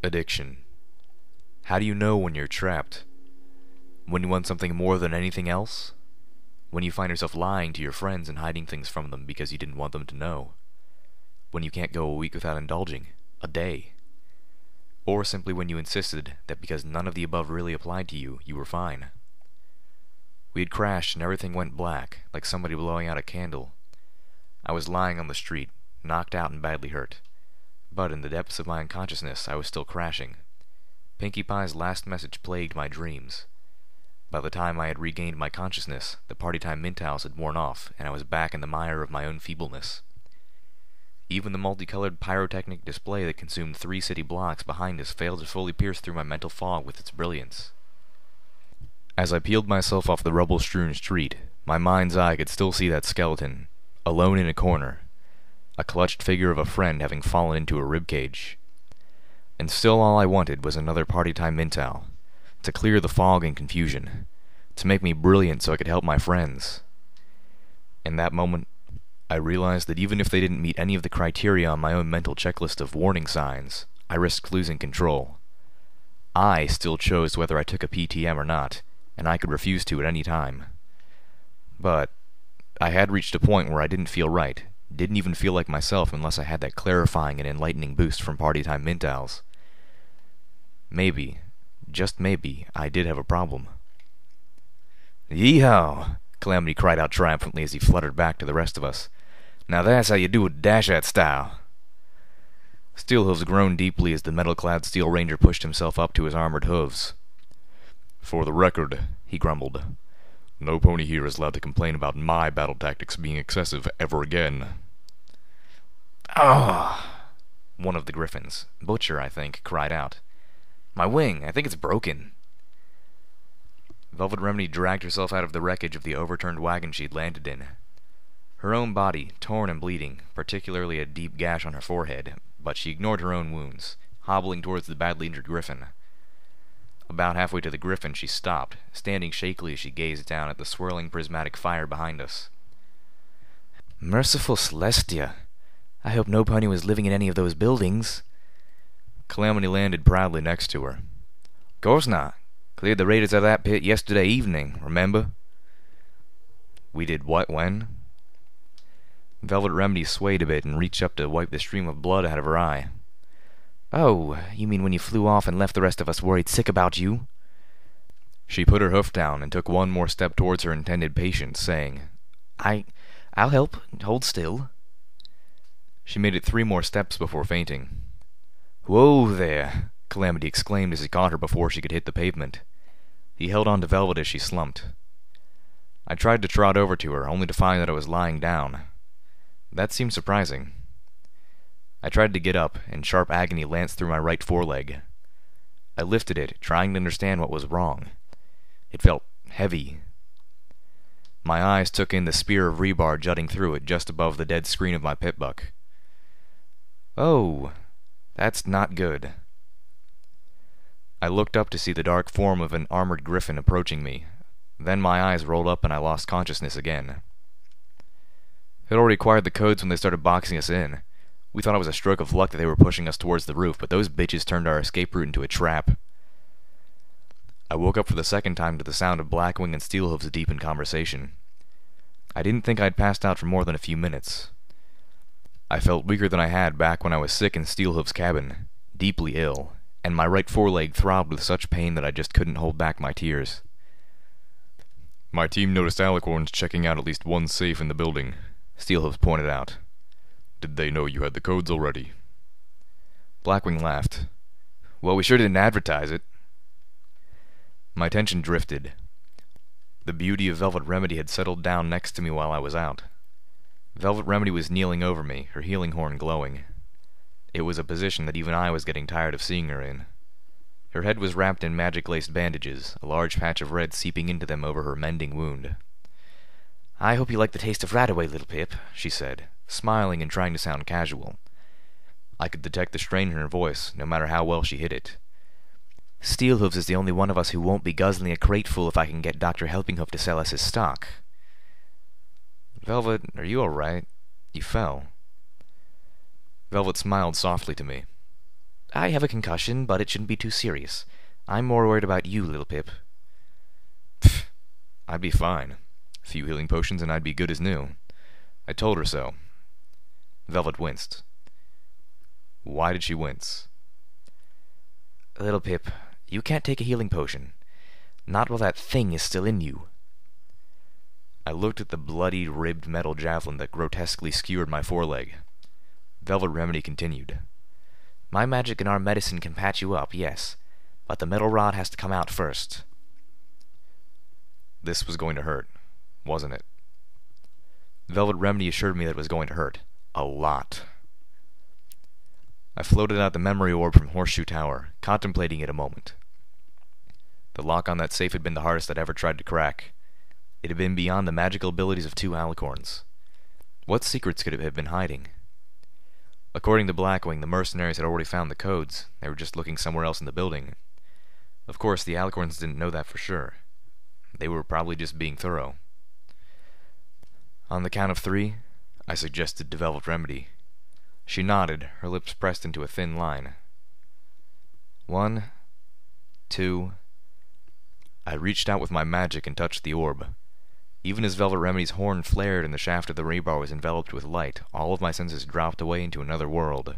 Addiction. How do you know when you're trapped? When you want something more than anything else? When you find yourself lying to your friends and hiding things from them because you didn't want them to know? When you can't go a week without indulging? A day? Or simply when you insisted that because none of the above really applied to you, you were fine? We had crashed and everything went black, like somebody blowing out a candle. I was lying on the street, knocked out and badly hurt. But in the depths of my unconsciousness, I was still crashing. Pinkie Pie's last message plagued my dreams. By the time I had regained my consciousness, the Party Time Mint House had worn off, and I was back in the mire of my own feebleness. Even the multicolored pyrotechnic display that consumed 3 city blocks behind us failed to fully pierce through my mental fog with its brilliance. As I peeled myself off the rubble-strewn street, my mind's eye could still see that skeleton, alone in a corner, a clutched figure of a friend having fallen into a ribcage. And still all I wanted was another Party Time Mintow, to clear the fog and confusion, to make me brilliant so I could help my friends. In that moment, I realized that even if they didn't meet any of the criteria on my own mental checklist of warning signs, I risked losing control. I still chose whether I took a PTM or not, and I could refuse to at any time. But I had reached a point where I didn't feel right, didn't even feel like myself unless I had that clarifying and enlightening boost from Party Time Mintows. Maybe, just maybe, I did have a problem. "Yee-haw!" Calamity cried out triumphantly as he fluttered back to the rest of us. "Now that's how you do it dash-at style." Steelhooves groaned deeply as the metal-clad Steel Ranger pushed himself up to his armored hooves. "For the record," he grumbled, "no pony here is allowed to complain about my battle tactics being excessive ever again." "Ah!" One of the griffins, Butcher, I think, cried out. "My wing! I think it's broken." Velvet Remedy dragged herself out of the wreckage of the overturned wagon she'd landed in. Her own body, torn and bleeding, particularly a deep gash on her forehead, but she ignored her own wounds, hobbling towards the badly injured griffin. About halfway to the griffin she stopped, standing shakily as she gazed down at the swirling prismatic fire behind us. "Merciful Celestia! I hope no pony was living in any of those buildings." Calamity landed proudly next to her. "Course not. Cleared the raiders out of that pit yesterday evening, remember?" "We did what, when?" Velvet Remedy swayed a bit and reached up to wipe the stream of blood out of her eye. "Oh, you mean when you flew off and left the rest of us worried sick about you?" She put her hoof down and took one more step towards her intended patient, saying, I'll help. Hold still." She made it 3 more steps before fainting. "Whoa there!" Calamity exclaimed as he caught her before she could hit the pavement. He held on to Velvet as she slumped. I tried to trot over to her, only to find that I was lying down. That seemed surprising. I tried to get up, and sharp agony lanced through my right foreleg. I lifted it, trying to understand what was wrong. It felt heavy. My eyes took in the spear of rebar jutting through it just above the dead screen of my pitbuck. "Oh, that's not good." I looked up to see the dark form of an armored griffin approaching me. Then my eyes rolled up and I lost consciousness again. It already acquired the codes when they started boxing us in. We thought it was a stroke of luck that they were pushing us towards the roof, but those bitches turned our escape route into a trap. I woke up for the second time to the sound of Blackwing and Steelhooves deep in conversation. I didn't think I'd passed out for more than a few minutes. I felt weaker than I had back when I was sick in Steelhooves' cabin, deeply ill, and my right foreleg throbbed with such pain that I just couldn't hold back my tears. "My team noticed alicorns checking out at least one safe in the building," Steelhooves pointed out. "Did they know you had the codes already?" Blackwing laughed. "Well, we sure didn't advertise it." My attention drifted. The beauty of Velvet Remedy had settled down next to me while I was out. Velvet Remedy was kneeling over me, her healing horn glowing. It was a position that even I was getting tired of seeing her in. Her head was wrapped in magic-laced bandages, a large patch of red seeping into them over her mending wound. "I hope you like the taste of Radaway, little Pip," she said, smiling and trying to sound casual. I could detect the strain in her voice, no matter how well she hid it. "Steelhooves is the only one of us who won't be guzzling a crateful if I can get Dr. Helpinghoof to sell us his stock." "Velvet, are you all right? You fell." Velvet smiled softly to me. I have a concussion, but it shouldn't be too serious. I'm more worried about you, little Pip. Pfft, I'd be fine. A few healing potions and I'd be good as new. I told her so. Velvet winced. Why did she wince? Little Pip, you can't take a healing potion. Not while that thing is still in you. I looked at the bloody, ribbed metal javelin that grotesquely skewered my foreleg. Velvet Remedy continued. My magic and our medicine can patch you up, yes, but the metal rod has to come out first. This was going to hurt, wasn't it? Velvet Remedy assured me that it was going to hurt. A lot. I floated out the memory orb from Horseshoe Tower, contemplating it a moment. The lock on that safe had been the hardest I'd ever tried to crack. It had been beyond the magical abilities of 2 alicorns. What secrets could it have been hiding? According to Blackwing, the mercenaries had already found the codes. They were just looking somewhere else in the building. Of course, the alicorns didn't know that for sure. They were probably just being thorough. On the count of 3, I suggested to Velvet Remedy. She nodded, her lips pressed into a thin line. 1, 2... I reached out with my magic and touched the orb. Even as Velvet Remedy's horn flared and the shaft of the rebar was enveloped with light, all of my senses dropped away into another world.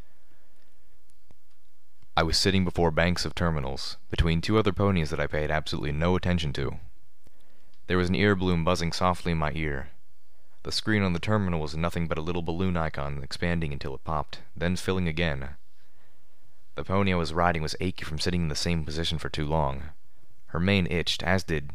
I was sitting before banks of terminals, between 2 other ponies that I paid absolutely no attention to. There was an ear bloom buzzing softly in my ear. The screen on the terminal was nothing but a little balloon icon expanding until it popped, then filling again. The pony I was riding was achy from sitting in the same position for too long. Her mane itched, as did...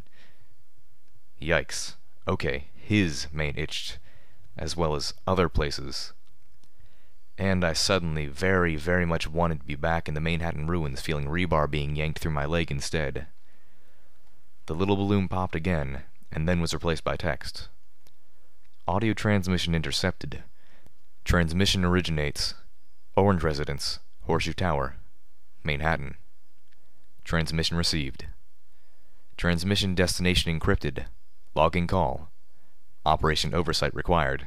Yikes. Okay, his mane itched, as well as other places. And I suddenly very, very much wanted to be back in the Manhattan ruins, feeling rebar being yanked through my leg instead. The little balloon popped again, and then was replaced by text. Audio transmission intercepted. Transmission originates. Orange Residence, Horseshoe Tower, Manhattan. Transmission received. Transmission destination encrypted. Logging call. Operation oversight required.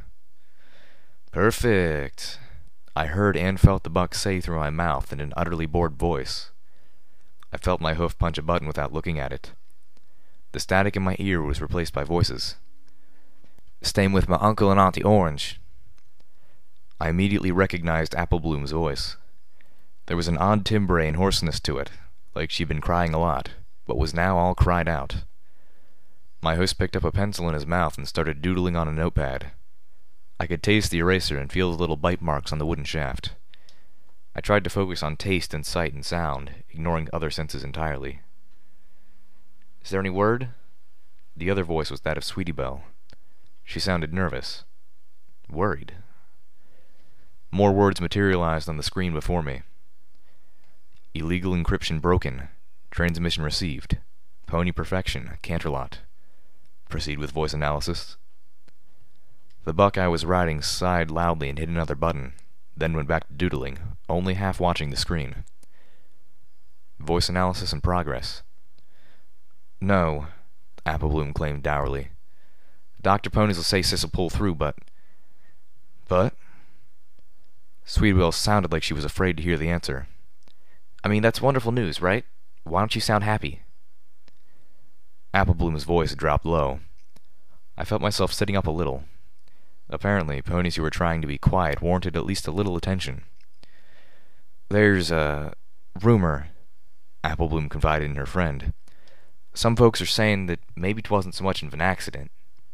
Perfect. I heard and felt the buck say through my mouth in an utterly bored voice. I felt my hoof punch a button without looking at it. The static in my ear was replaced by voices. Staying with my uncle and Auntie Orange. I immediately recognized Apple Bloom's voice. There was an odd timbre and hoarseness to it, like she'd been crying a lot, but was now all cried out. My host picked up a pencil in his mouth and started doodling on a notepad. I could taste the eraser and feel the little bite marks on the wooden shaft. I tried to focus on taste and sight and sound, ignoring other senses entirely. Is there any word? The other voice was that of Sweetie Belle. She sounded nervous. Worried. More words materialized on the screen before me. Illegal encryption broken. Transmission received. Pony perfection. Canterlot. Proceed with voice analysis. The buck I was riding sighed loudly and hit another button, then went back to doodling, only half watching the screen. Voice analysis in progress. No, Apple Bloom claimed dourly. Dr. Ponies will say Sis'll pull through, but... Sweetwell sounded like she was afraid to hear the answer. I mean, that's wonderful news, right? Why don't you sound happy? Apple Bloom's voice dropped low. I felt myself sitting up a little. Apparently, ponies who were trying to be quiet warranted at least a little attention. There's a rumor, Apple Bloom confided in her friend. Some folks are saying that maybe 'twasn't so much of an accident.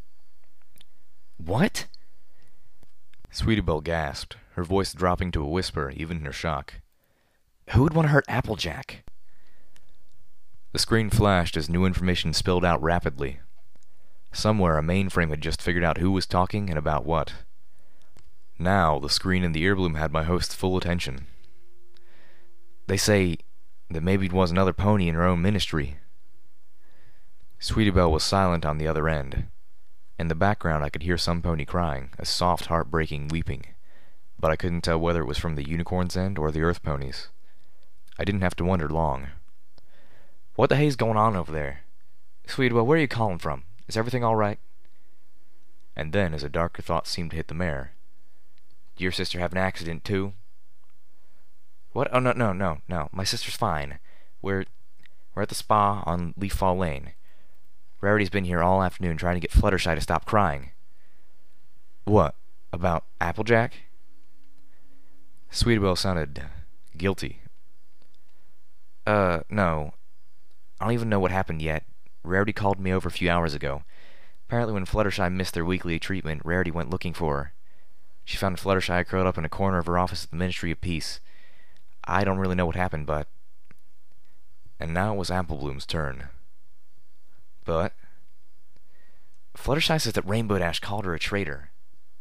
What? Sweetie Belle gasped, her voice dropping to a whisper even in her shock. Who would want to hurt Applejack? The screen flashed as new information spilled out rapidly. Somewhere a mainframe had just figured out who was talking and about what. Now the screen and the earbloom had my host's full attention. They say that maybe it was another pony in her own ministry. Sweetie Belle was silent on the other end. In the background I could hear some pony crying, a soft, heartbreaking weeping, but I couldn't tell whether it was from the unicorn's end or the earth ponies. I didn't have to wonder long. What the hell's going on over there? Sweetie Belle, where are you calling from? Is everything all right? And then, as a darker thought seemed to hit the mare, did your sister have an accident, too? What? Oh, no, no, no, no. My sister's fine. We're, we're at the spa on Leaf Fall Lane. Rarity's been here all afternoon trying to get Fluttershy to stop crying. What? About Applejack? Sweetie Belle sounded guilty. No. I don't even know what happened yet. Rarity called me over a few hours ago. Apparently when Fluttershy missed their weekly treatment, Rarity went looking for her. She found Fluttershy curled up in a corner of her office at the Ministry of Peace. I don't really know what happened, but... And now it was Applebloom's turn. But... Fluttershy says that Rainbow Dash called her a traitor.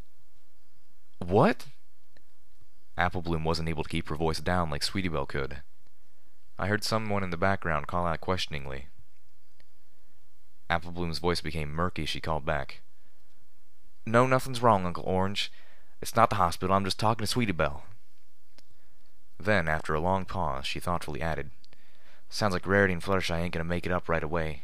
What? Applebloom wasn't able to keep her voice down like Sweetie Belle could. I heard someone in the background call out questioningly. Applebloom's voice became murky as she called back. No, nothing's wrong, Uncle Orange. It's not the hospital, I'm just talking to Sweetie Belle. Then, after a long pause, she thoughtfully added, Sounds like Rarity and Fluttershy ain't gonna make it up right away.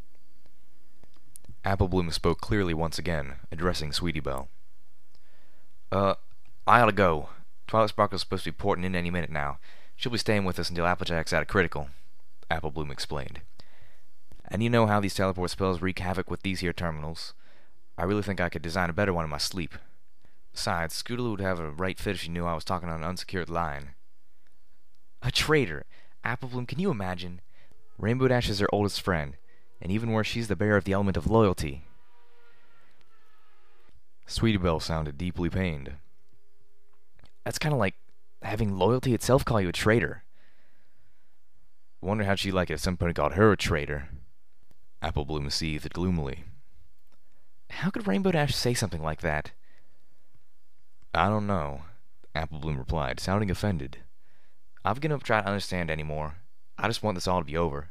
Applebloom spoke clearly once again, addressing Sweetie Belle. I oughta go. Twilight Sparkle's supposed to be porting in any minute now. She'll be staying with us until Applejack's out of critical, Applebloom explained. And you know how these teleport spells wreak havoc with these here terminals. I really think I could design a better one in my sleep. Besides, Scootaloo would have a right fit if she knew I was talking on an unsecured line. A traitor! Applebloom, can you imagine? Rainbow Dash is her oldest friend, and even worse, she's the bearer of the element of loyalty. Sweetie Belle sounded deeply pained. That's kind of like having loyalty itself call you a traitor. Wonder how'd she like it if somebody called her a traitor. Applebloom seethed gloomily. How could Rainbow Dash say something like that? I don't know, Applebloom replied, sounding offended. I've given up trying to understand anymore. I just want this all to be over.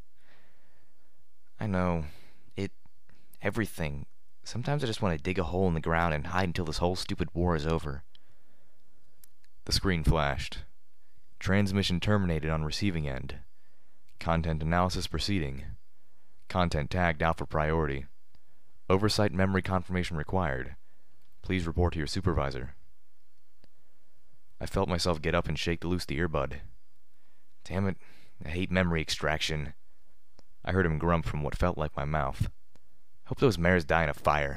I know. Everything. Sometimes I just want to dig a hole in the ground and hide until this whole stupid war is over. The screen flashed. Transmission terminated on receiving end. Content analysis proceeding. Content tagged out for priority. Oversight memory confirmation required. Please report to your supervisor. I felt myself get up and shake loose the earbud. Damn it, I hate memory extraction. I heard him grump from what felt like my mouth. Hope those mares die in a fire.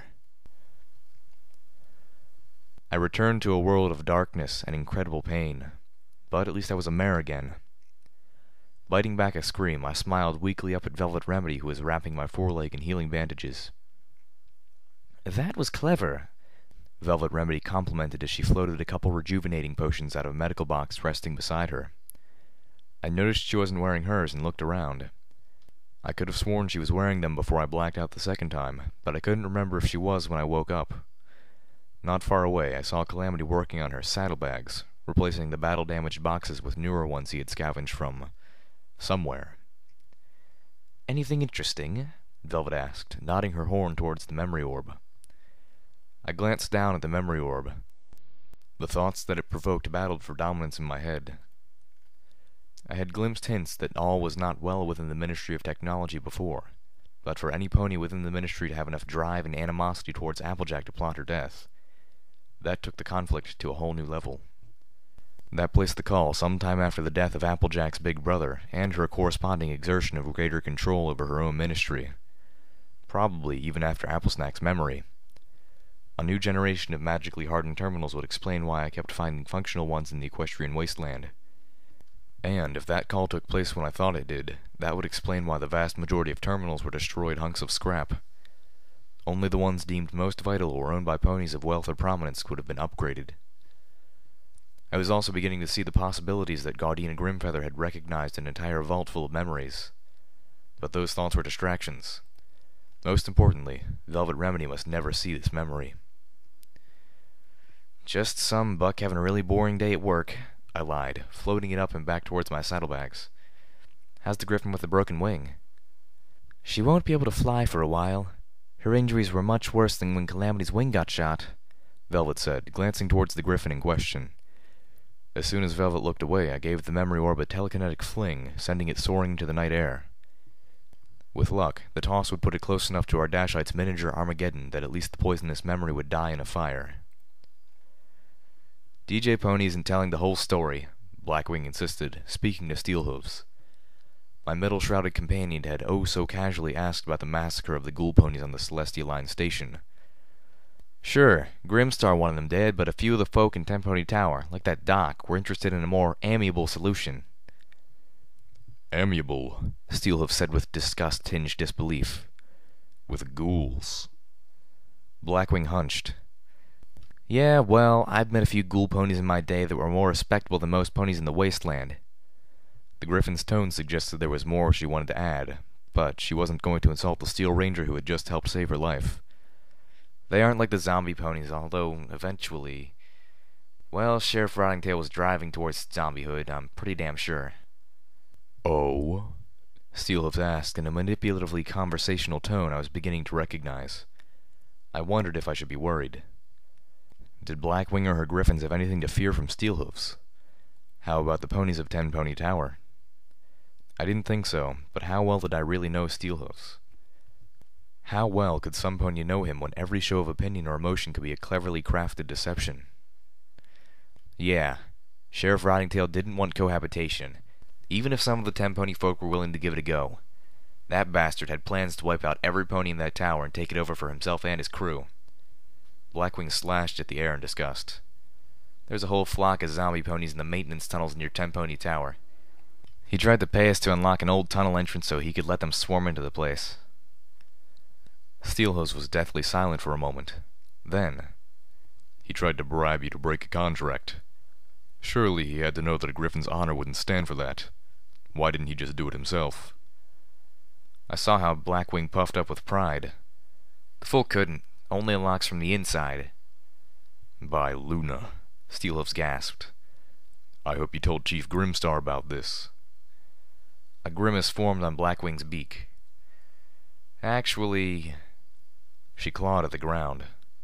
I returned to a world of darkness and incredible pain, but at least I was a mare again. Biting back a scream, I smiled weakly up at Velvet Remedy, who was wrapping my foreleg in healing bandages. That was clever, Velvet Remedy complimented as she floated a couple rejuvenating potions out of a medical box resting beside her. I noticed she wasn't wearing hers and looked around. I could have sworn she was wearing them before I blacked out the second time, but I couldn't remember if she was when I woke up. Not far away, I saw Calamity working on her saddlebags, replacing the battle-damaged boxes with newer ones he had scavenged from somewhere. Anything interesting? Velvet asked, nodding her horn towards the memory orb. I glanced down at the memory orb. The thoughts that it provoked battled for dominance in my head. I had glimpsed hints that all was not well within the Ministry of Technology before, but for any pony within the Ministry to have enough drive and animosity towards Applejack to plot her death, that took the conflict to a whole new level. That placed the call sometime after the death of Applejack's big brother, and her corresponding exertion of greater control over her own ministry. Probably even after Applesnack's memory. A new generation of magically hardened terminals would explain why I kept finding functional ones in the equestrian wasteland. And if that call took place when I thought it did, that would explain why the vast majority of terminals were destroyed hunks of scrap. Only the ones deemed most vital or owned by ponies of wealth or prominence could have been upgraded. I was also beginning to see the possibilities that Gaudian Grimfeather had recognized an entire vault full of memories. But those thoughts were distractions. Most importantly, Velvet Remedy must never see this memory. Just some buck having a really boring day at work, I lied, floating it up and back towards my saddlebags. How's the griffin with the broken wing? She won't be able to fly for a while. Her injuries were much worse than when Calamity's wing got shot, Velvet said, glancing towards the griffin in question. As soon as Velvet looked away, I gave the memory orb a telekinetic fling, sending it soaring into the night air. With luck, the toss would put it close enough to our Dashite's miniature Armageddon that at least the poisonous memory would die in a fire. DJ Pony isn't telling the whole story, Blackwing insisted, speaking to Steelhooves. My metal-shrouded companion had oh so casually asked about the massacre of the ghoul ponies on the Celestial Line station. Sure, Grimstar wanted them dead, but a few of the folk in Ten Pony Tower, like that doc, were interested in a more amiable solution. Amiable, Steelhooves said with disgust-tinged disbelief. With ghouls. Blackwing hunched. Yeah, well, I've met a few ghoul ponies in my day that were more respectable than most ponies in the wasteland. The Griffin's tone suggested there was more she wanted to add, but she wasn't going to insult the Steel Ranger who had just helped save her life. They aren't like the zombie ponies, although eventually... Well, Sheriff Rottingtail was driving towards zombiehood, I'm pretty damn sure. Oh? Steelhooves asked in a manipulatively conversational tone I was beginning to recognize. I wondered if I should be worried. Did Blackwing or her Griffins have anything to fear from Steelhooves? How about the ponies of Ten Pony Tower? I didn't think so, but how well did I really know Steelhooves? How well could some pony know him when every show of opinion or emotion could be a cleverly crafted deception? Yeah, Sheriff Rottingtail didn't want cohabitation, even if some of the Ten Pony folk were willing to give it a go. That bastard had plans to wipe out every pony in that tower and take it over for himself and his crew. Blackwing slashed at the air in disgust. There's a whole flock of zombie ponies in the maintenance tunnels near Ten Pony Tower. He tried to pay us to unlock an old tunnel entrance so he could let them swarm into the place. Steelhooves was deathly silent for a moment. Then, he tried to bribe you to break a contract. Surely he had to know that a Griffin's honor wouldn't stand for that. Why didn't he just do it himself? I saw how Blackwing puffed up with pride. The folk couldn't. Only unlocks from the inside. By Luna, Steelhooves gasped. I hope you told Chief Grimstar about this. A grimace formed on Blackwing's beak. Actually... She clawed at the ground.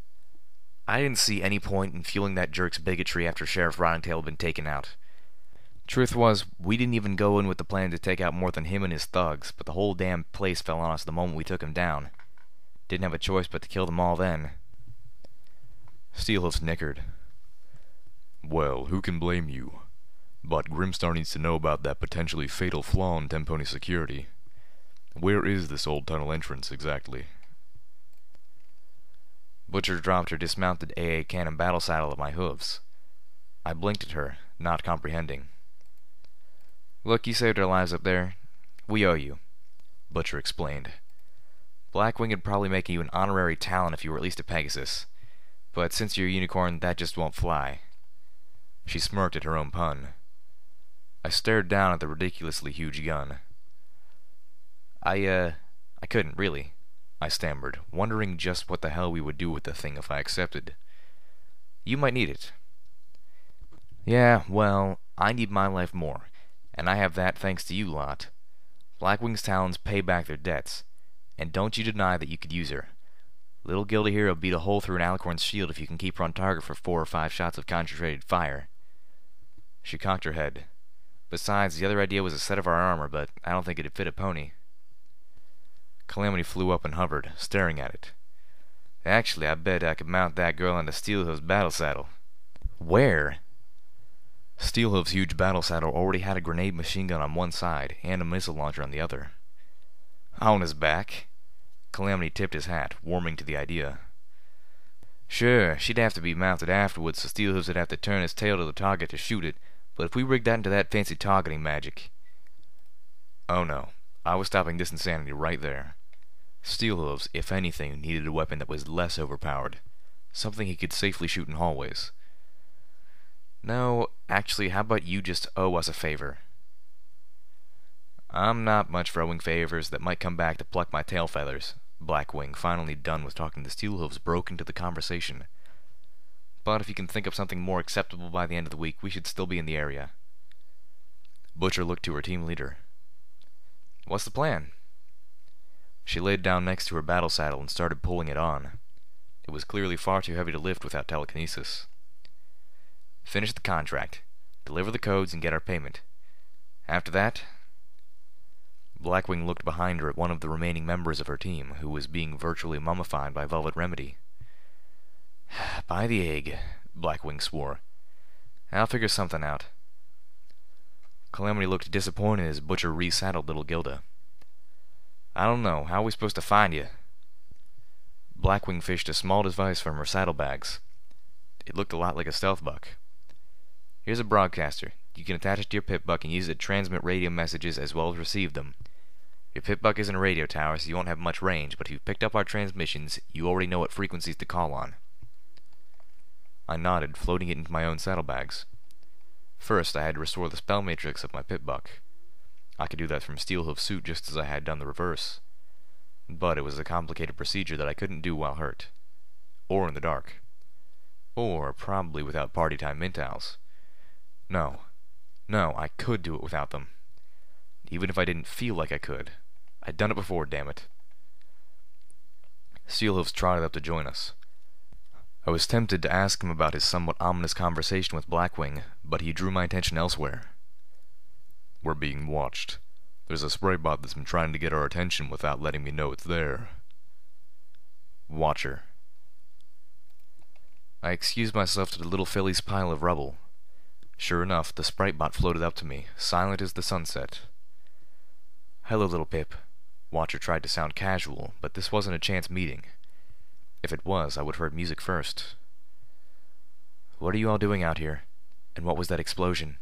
I didn't see any point in fueling that jerk's bigotry after Sheriff Rottingtail had been taken out. Truth was, we didn't even go in with the plan to take out more than him and his thugs, but the whole damn place fell on us the moment we took him down. Didn't have a choice but to kill them all then. Steelhooves nickered. Well, who can blame you? But Grimstar needs to know about that potentially fatal flaw in Ten Pony security. Where is this old tunnel entrance, exactly? Butcher dropped her dismounted AA cannon battle saddle at my hooves. I blinked at her, not comprehending. Look, you saved our lives up there. We owe you, Butcher explained. Blackwing would probably make you an honorary Talon if you were at least a Pegasus. But since you're a unicorn, that just won't fly. She smirked at her own pun. I stared down at the ridiculously huge gun. I couldn't, really, I stammered, wondering just what the hell we would do with the thing if I accepted. You might need it. Yeah, well, I need my life more, and I have that thanks to you lot. Blackwing's talons pay back their debts, and don't you deny that you could use her. Little Gilda here will beat a hole through an Alicorn's shield if you can keep her on target for 4 or 5 shots of concentrated fire. She cocked her head. Besides, the other idea was a set of our armor, but I don't think it'd fit a pony. Calamity flew up and hovered, staring at it. Actually, I bet I could mount that girl on the Steelhooves' battle saddle. Where? Steelhooves' huge battle saddle already had a grenade machine gun on one side, and a missile launcher on the other. On his back? Calamity tipped his hat, warming to the idea. Sure, she'd have to be mounted afterwards, so Steelhooves would have to turn his tail to the target to shoot it, but if we rigged that into that fancy targeting magic... Oh no, I was stopping this insanity right there. Steelhooves, if anything, needed a weapon that was less overpowered. Something he could safely shoot in hallways. No, actually, how about you just owe us a favor? I'm not much for owing favors that might come back to pluck my tail feathers. Blackwing, finally done with talking to Steelhooves, broke into the conversation. But if you can think of something more acceptable by the end of the week, we should still be in the area. Butcher looked to her team leader. What's the plan? She laid down next to her battle saddle and started pulling it on. It was clearly far too heavy to lift without telekinesis. Finish the contract, deliver the codes, and get our payment. After that... Blackwing looked behind her at one of the remaining members of her team, who was being virtually mummified by Velvet Remedy. By the egg, Blackwing swore. I'll figure something out. Calamity looked disappointed as Butcher resaddled little Gilda. I don't know. How are we supposed to find you? Blackwing fished a small device from her saddlebags. It looked a lot like a stealth buck. Here's a broadcaster. You can attach it to your pip-buck and use it to transmit radio messages as well as receive them. Your pip-buck isn't a radio tower, so you won't have much range, but if you've picked up our transmissions, you already know what frequencies to call on. I nodded, floating it into my own saddlebags. First, I had to restore the spell matrix of my pip-buck. I could do that from Steelhoof's suit just as I had done the reverse. But it was a complicated procedure that I couldn't do while hurt. Or in the dark. Or probably without party time mint owls. No, I could do it without them. Even if I didn't feel like I could. I'd done it before, damn it. Steelhoofs trotted up to join us. I was tempted to ask him about his somewhat ominous conversation with Blackwing, but he drew my attention elsewhere. We're being watched. There's a spray bot that's been trying to get our attention without letting me know it's there. Watcher. I excused myself to the little filly's pile of rubble. Sure enough, the sprite bot floated up to me, silent as the sunset. Hello, little Pip. Watcher tried to sound casual, but this wasn't a chance meeting. If it was, I would have heard music first. What are you all doing out here? And what was that explosion?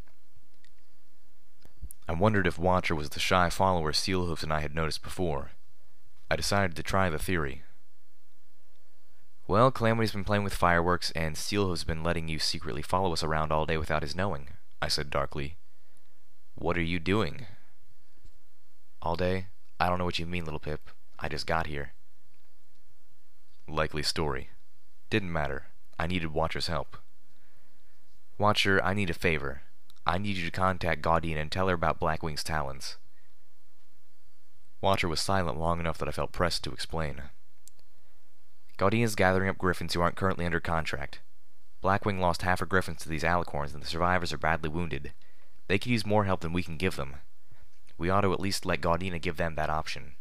I wondered if Watcher was the shy follower Steelhoofs and I had noticed before. I decided to try the theory. Well, Calamity's been playing with fireworks, and Steelhoof's been letting you secretly follow us around all day without his knowing, I said darkly. What are you doing? All day? I don't know what you mean, little Pip. I just got here. Likely story. Didn't matter. I needed Watcher's help. Watcher, I need a favor. I need you to contact Gaudine and tell her about Blackwing's talons. Watcher was silent long enough that I felt pressed to explain. Gaudine is gathering up griffins who aren't currently under contract. Blackwing lost half her griffins to these alicorns, and the survivors are badly wounded. They could use more help than we can give them. We ought to at least let Gaudina give them that option.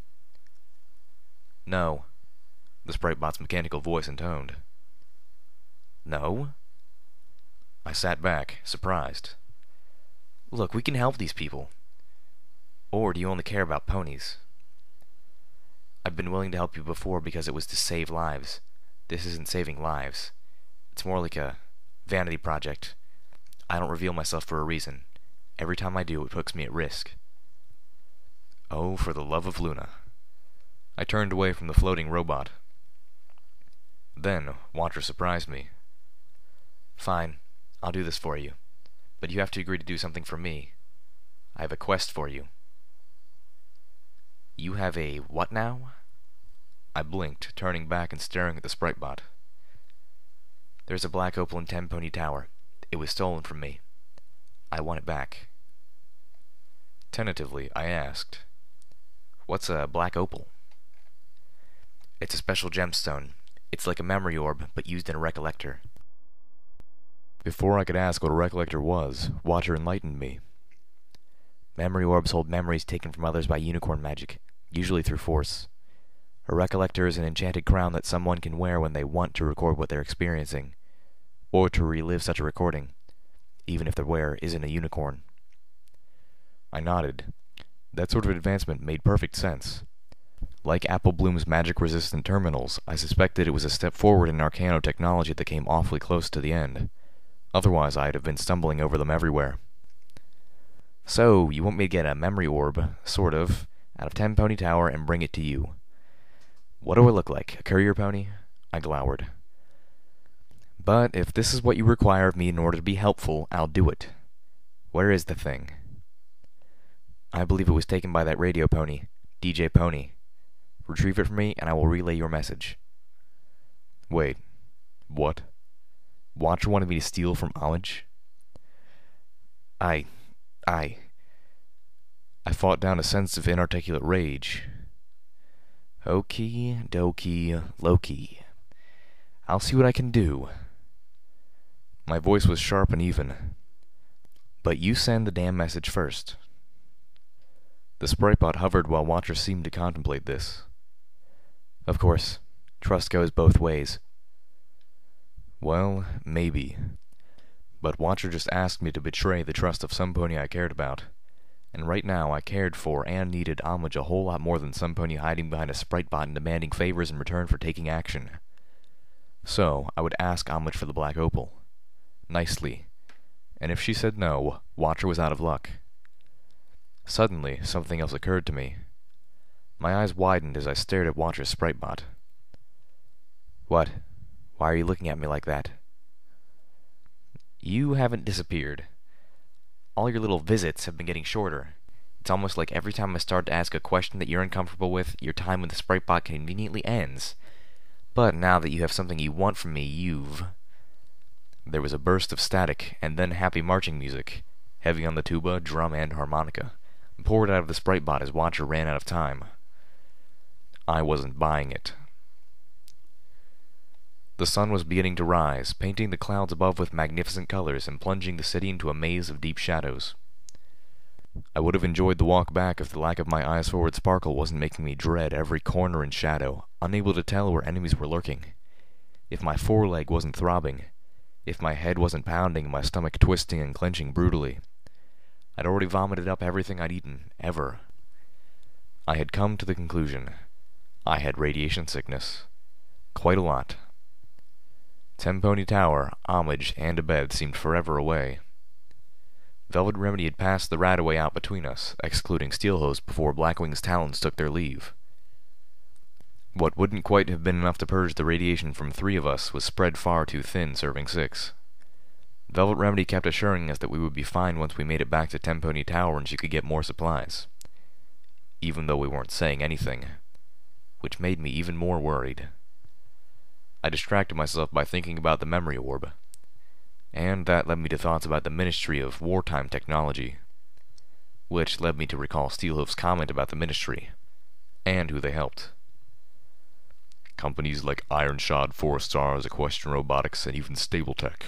No, the sprite bot's mechanical voice intoned. No? I sat back, surprised. Look, we can help these people. Or do you only care about ponies? I've been willing to help you before because it was to save lives. This isn't saving lives. It's more like a vanity project. I don't reveal myself for a reason. Every time I do, it puts me at risk. Oh, for the love of Luna. I turned away from the floating robot. Then, Watcher surprised me. Fine, I'll do this for you. But you have to agree to do something for me. I have a quest for you. You have a what now? I blinked, turning back and staring at the sprite bot. There's a black opal in Tenpony Tower. It was stolen from me. I want it back. Tentatively, I asked, What's a black opal? It's a special gemstone. It's like a memory orb, but used in a recollector. Before I could ask what a recollector was, Watcher enlightened me. Memory orbs hold memories taken from others by unicorn magic, usually through force. A recollector is an enchanted crown that someone can wear when they want to record what they're experiencing, or to relive such a recording, even if the wearer isn't a unicorn. I nodded. That sort of advancement made perfect sense. Like Apple Bloom's magic-resistant terminals, I suspected it was a step forward in Arcano technology that came awfully close to the end. Otherwise, I'd have been stumbling over them everywhere. So, you want me to get a memory orb, sort of, out of Tenpony Tower and bring it to you. What do I look like, a courier pony? I glowered. But if this is what you require of me in order to be helpful, I'll do it. Where is the thing? I believe it was taken by that radio pony, DJ Pony. Retrieve it for me, and I will relay your message. Wait. What? Watcher wanted me to steal from Homage? I fought down a sense of inarticulate rage. Okie dokie Loki. I'll see what I can do. My voice was sharp and even. But you send the damn message first. The spritebot hovered while Watcher seemed to contemplate this. Of course, trust goes both ways. Well, maybe. But Watcher just asked me to betray the trust of some pony I cared about. And right now I cared for and needed homage a whole lot more than some pony hiding behind a sprite bot and demanding favors in return for taking action. So, I would ask homage for the Black Opal. Nicely. And if she said no, Watcher was out of luck. Suddenly, something else occurred to me. My eyes widened as I stared at Watcher's sprite bot. What? Why are you looking at me like that? You haven't disappeared. All your little visits have been getting shorter. It's almost like every time I start to ask a question that you're uncomfortable with, your time with the sprite bot conveniently ends. But now that you have something you want from me, you've... There was a burst of static, and then happy marching music, heavy on the tuba, drum, and harmonica, poured out of the sprite bot as Watcher ran out of time. I wasn't buying it. The sun was beginning to rise, painting the clouds above with magnificent colors and plunging the city into a maze of deep shadows. I would have enjoyed the walk back if the lack of my eyes forward sparkle wasn't making me dread every corner and shadow, unable to tell where enemies were lurking. If my foreleg wasn't throbbing, if my head wasn't pounding and my stomach twisting and clenching brutally. I'd already vomited up everything I'd eaten, ever. I had come to the conclusion. I had radiation sickness. Quite a lot. Tenpony Tower, Homage, and Abed seemed forever away. Velvet Remedy had passed the Radaway out between us, excluding Steelhose before Blackwing's talons took their leave. What wouldn't quite have been enough to purge the radiation from 3 of us was spread far too thin, serving 6. Velvet Remedy kept assuring us that we would be fine once we made it back to Tenpony Tower and she could get more supplies. Even though we weren't saying anything. Which made me even more worried. I distracted myself by thinking about the memory orb. And that led me to thoughts about the Ministry of Wartime Technology. Which led me to recall Steelhoof's comment about the Ministry. And who they helped. Companies like Ironshod, 4 Stars, Equestrian Robotics, and even Stabletech.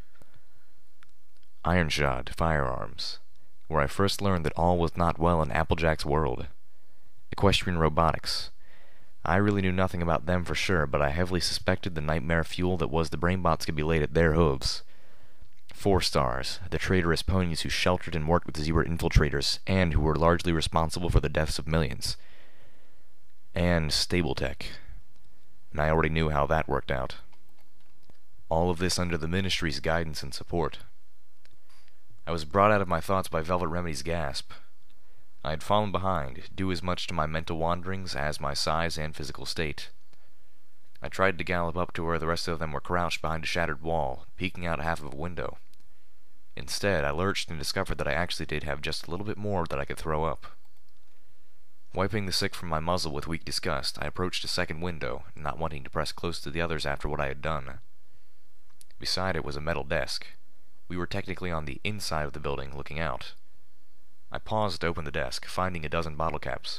Ironshod Firearms, where I first learned that all was not well in Applejack's world. Equestrian Robotics. I really knew nothing about them for sure, but I heavily suspected the nightmare fuel that was the brainbots could be laid at their hooves. 4 Stars, the traitorous ponies who sheltered and worked with the Zebra infiltrators, and who were largely responsible for the deaths of millions. And Stabletech. And I already knew how that worked out. All of this under the Ministry's guidance and support. I was brought out of my thoughts by Velvet Remedy's gasp. I had fallen behind, due as much to my mental wanderings as my size and physical state. I tried to gallop up to where the rest of them were crouched behind a shattered wall, peeking out half of a window. Instead, I lurched and discovered that I actually did have just a little bit more that I could throw up. Wiping the sick from my muzzle with weak disgust, I approached a second window, not wanting to press close to the others after what I had done. Beside it was a metal desk. We were technically on the inside of the building, looking out. I paused to open the desk, finding a dozen bottle caps.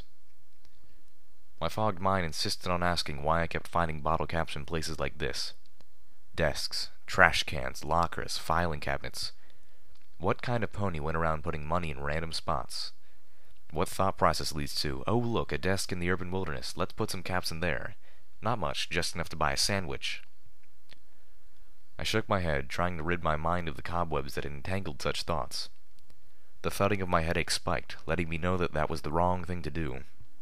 My fogged mind insisted on asking why I kept finding bottle caps in places like this. Desks, trash cans, lockers, filing cabinets. What kind of pony went around putting money in random spots? What thought process leads to, oh look, a desk in the urban wilderness, let's put some caps in there. Not much, just enough to buy a sandwich. I shook my head, trying to rid my mind of the cobwebs that had entangled such thoughts. The thudding of my headache spiked, letting me know that that was the wrong thing to do.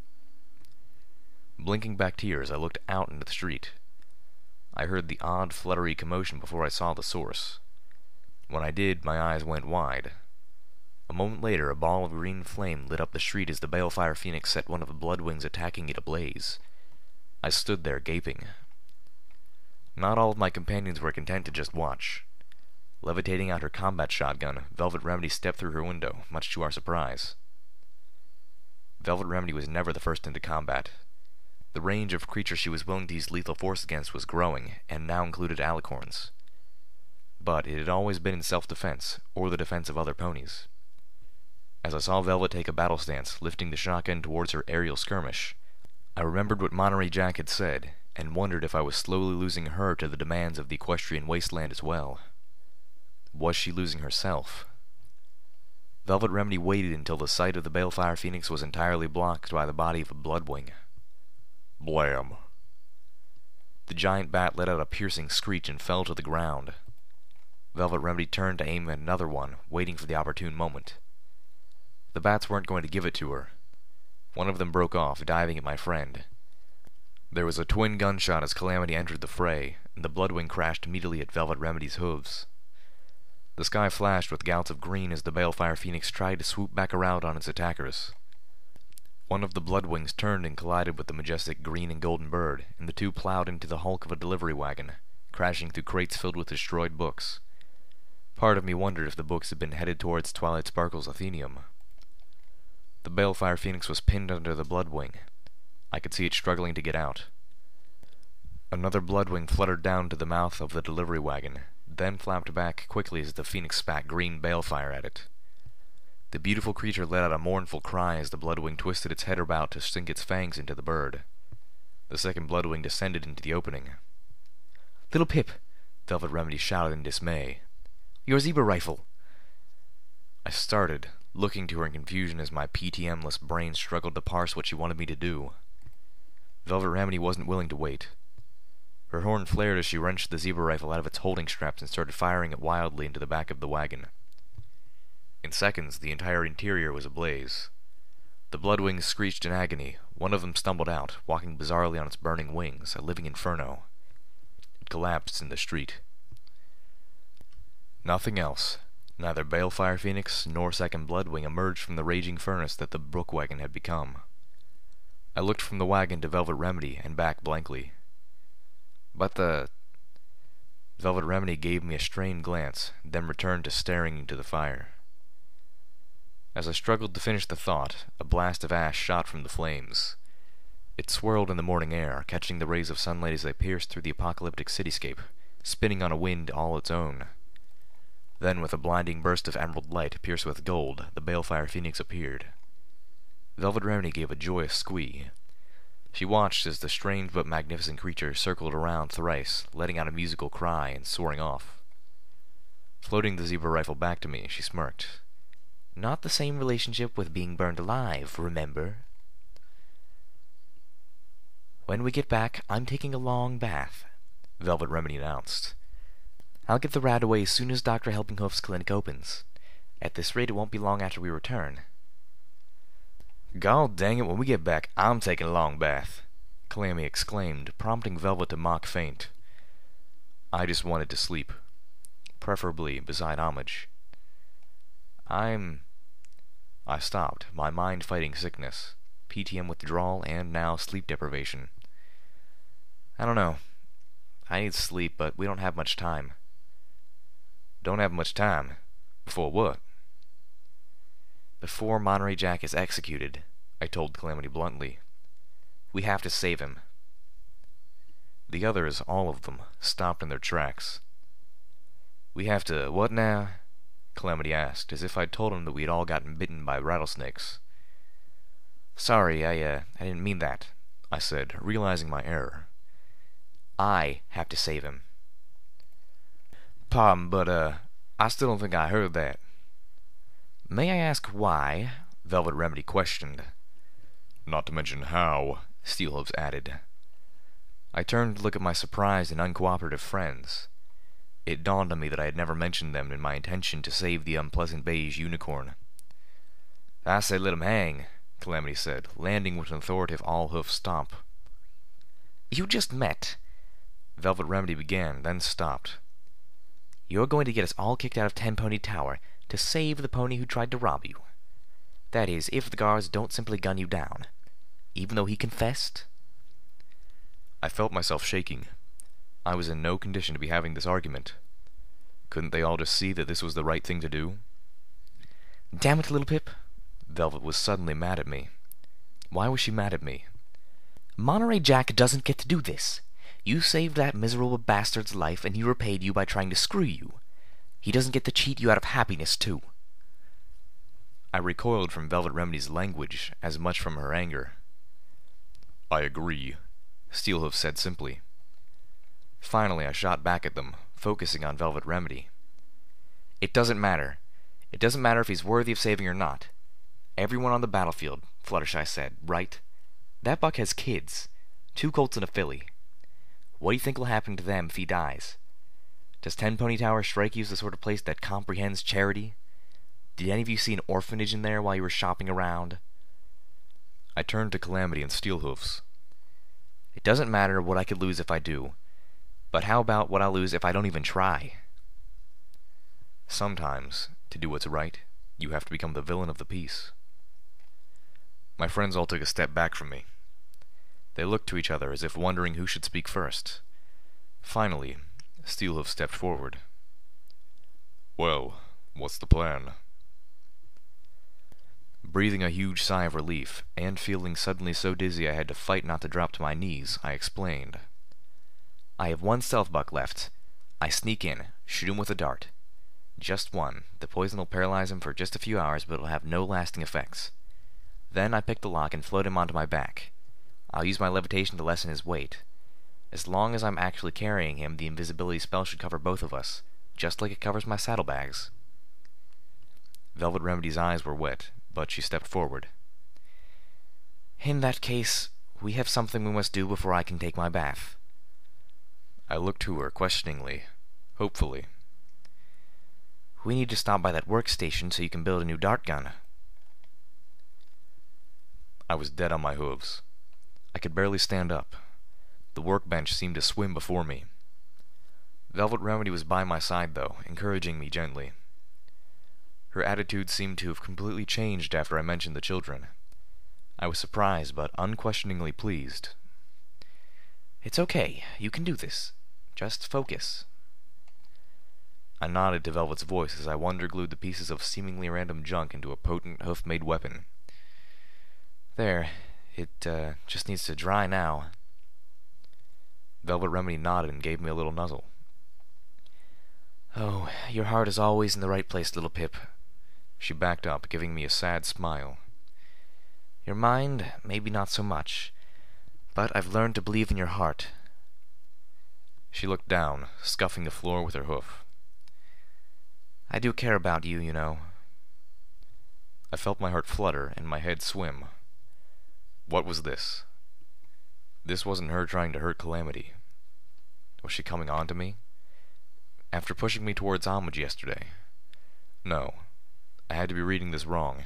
Blinking back tears, I looked out into the street. I heard the odd, fluttery commotion before I saw the source. When I did, my eyes went wide. A moment later, a ball of green flame lit up the street as the Balefire Phoenix set one of the Bloodwings attacking it ablaze. I stood there, gaping. Not all of my companions were content to just watch. Levitating out her combat shotgun, Velvet Remedy stepped through her window, much to our surprise. Velvet Remedy was never the first into combat. The range of creatures she was willing to use lethal force against was growing, and now included alicorns. But it had always been in self-defense, or the defense of other ponies. As I saw Velvet take a battle stance, lifting the shotgun towards her aerial skirmish, I remembered what Monterey Jack had said, and wondered if I was slowly losing her to the demands of the equestrian wasteland as well. Was she losing herself? Velvet Remedy waited until the sight of the Balefire Phoenix was entirely blocked by the body of a Bloodwing. Blam! The giant bat let out a piercing screech and fell to the ground. Velvet Remedy turned to aim at another one, waiting for the opportune moment. The bats weren't going to give it to her. One of them broke off, diving at my friend. There was a twin gunshot as Calamity entered the fray, and the Bloodwing crashed immediately at Velvet Remedy's hooves. The sky flashed with gouts of green as the Balefire Phoenix tried to swoop back around on its attackers. One of the Bloodwings turned and collided with the majestic green and golden bird, and the two plowed into the hulk of a delivery wagon, crashing through crates filled with destroyed books. Part of me wondered if the books had been headed towards Twilight Sparkle's Athenium. The Balefire Phoenix was pinned under the Bloodwing. I could see it struggling to get out. Another Bloodwing fluttered down to the mouth of the delivery wagon, then flapped back quickly as the Phoenix spat green balefire at it. The beautiful creature let out a mournful cry as the Bloodwing twisted its head about to sink its fangs into the bird. The second Bloodwing descended into the opening. "Little Pip," Velvet Remedy shouted in dismay. "Your zebra rifle." I started, looking to her in confusion as my PTM-less brain struggled to parse what she wanted me to do. Velvet Remedy wasn't willing to wait. Her horn flared as she wrenched the zebra rifle out of its holding straps and started firing it wildly into the back of the wagon. In seconds, the entire interior was ablaze. The Bloodwings screeched in agony. One of them stumbled out, walking bizarrely on its burning wings, a living inferno. It collapsed in the street. Nothing else. Neither Balefire Phoenix nor second Bloodwing emerged from the raging furnace that the brook wagon had become. I looked from the wagon to Velvet Remedy and back blankly. "But the—" Velvet Remedy gave me a strained glance, then returned to staring into the fire. As I struggled to finish the thought, a blast of ash shot from the flames. It swirled in the morning air, catching the rays of sunlight as they pierced through the apocalyptic cityscape, spinning on a wind all its own. Then, with a blinding burst of emerald light pierced with gold, the Balefire Phoenix appeared. Velvet Remedy gave a joyous squee. She watched as the strange but magnificent creature circled around thrice, letting out a musical cry and soaring off. Floating the zebra rifle back to me, she smirked. "Not the same relationship with being burned alive, remember?" "When we get back, I'm taking a long bath," Velvet Remedy announced. "I'll get the rat away as soon as Dr. Helpinghoof's clinic opens. At this rate, it won't be long after we return." "God dang it, when we get back, I'm taking a long bath," Calamity exclaimed, prompting Velvet to mock faint. I just wanted to sleep. Preferably beside Homage. I stopped, my mind fighting sickness, PTM withdrawal, and now sleep deprivation. I don't know. I need sleep, but we don't have much time. Don't have much time? Before what? "Before Monterey Jack is executed," I told Calamity bluntly. "We have to save him." The others, all of them, stopped in their tracks. "We have to what now?" Calamity asked, as if I'd told him that we'd all gotten bitten by rattlesnakes. "Sorry, I didn't mean that," I said, realizing my error. "I have to save him." "Pardon, but, I still don't think I heard that." "May I ask why?" Velvet Remedy questioned. "Not to mention how," Steelhooves added. I turned to look at my surprised and uncooperative friends. It dawned on me that I had never mentioned them in my intention to save the unpleasant beige unicorn. "I say let 'em hang," Calamity said, landing with an authoritative all-hoof stomp. "You just met," Velvet Remedy began, then stopped. "You're going to get us all kicked out of Ten Pony Tower to save the pony who tried to rob you. That is, if the guards don't simply gun you down. Even though he confessed?" I felt myself shaking. I was in no condition to be having this argument. Couldn't they all just see that this was the right thing to do? "Damn it, Little Pip." Velvet was suddenly mad at me. Why was she mad at me? "Monterey Jack doesn't get to do this. You saved that miserable bastard's life, and he repaid you by trying to screw you. He doesn't get to cheat you out of happiness, too." I recoiled from Velvet Remedy's language as much from her anger. "I agree," Steelhoof said simply. Finally, I shot back at them, focusing on Velvet Remedy. "It doesn't matter. It doesn't matter if he's worthy of saving or not. Everyone on the battlefield," Fluttershy said, "right? That buck has kids. 2 colts and a filly. What do you think will happen to them if he dies? Does Ten Pony Tower strike you as the sort of place that comprehends charity? Did any of you see an orphanage in there while you were shopping around? I turned to Calamity and Steelhoofs. It doesn't matter what I could lose if I do, but how about what I'll lose if I don't even try? Sometimes, to do what's right, you have to become the villain of the piece. My friends all took a step back from me. They looked to each other as if wondering who should speak first. Finally, Steelhoof stepped forward. Well, what's the plan? Breathing a huge sigh of relief, and feeling suddenly so dizzy I had to fight not to drop to my knees, I explained. I have one stealth buck left. I sneak in, shoot him with a dart. Just one. The poison will paralyze him for just a few hours, but it'll have no lasting effects. Then I pick the lock and float him onto my back. I'll use my levitation to lessen his weight. As long as I'm actually carrying him, the invisibility spell should cover both of us, just like it covers my saddlebags. Velvet Remedy's eyes were wet, but she stepped forward. In that case, we have something we must do before I can take my bath. I looked to her questioningly, hopefully. We need to stop by that workstation so you can build a new dart gun. I was dead on my hooves. I could barely stand up. The workbench seemed to swim before me. Velvet Remedy was by my side, though, encouraging me gently. Her attitude seemed to have completely changed after I mentioned the children. I was surprised, but unquestioningly pleased. It's okay. You can do this. Just focus. I nodded to Velvet's voice as I wonder-glued the pieces of seemingly random junk into a potent, hoof-made weapon. There. It, just needs to dry now. Velvet Remedy nodded and gave me a little nuzzle. Oh, your heart is always in the right place, little Pip. She backed up, giving me a sad smile. Your mind, maybe not so much, but I've learned to believe in your heart. She looked down, scuffing the floor with her hoof. I do care about you, you know. I felt my heart flutter and my head swim. What was this? This wasn't her trying to hurt Calamity. Was she coming on to me? After pushing me towards Homage yesterday? No. I had to be reading this wrong.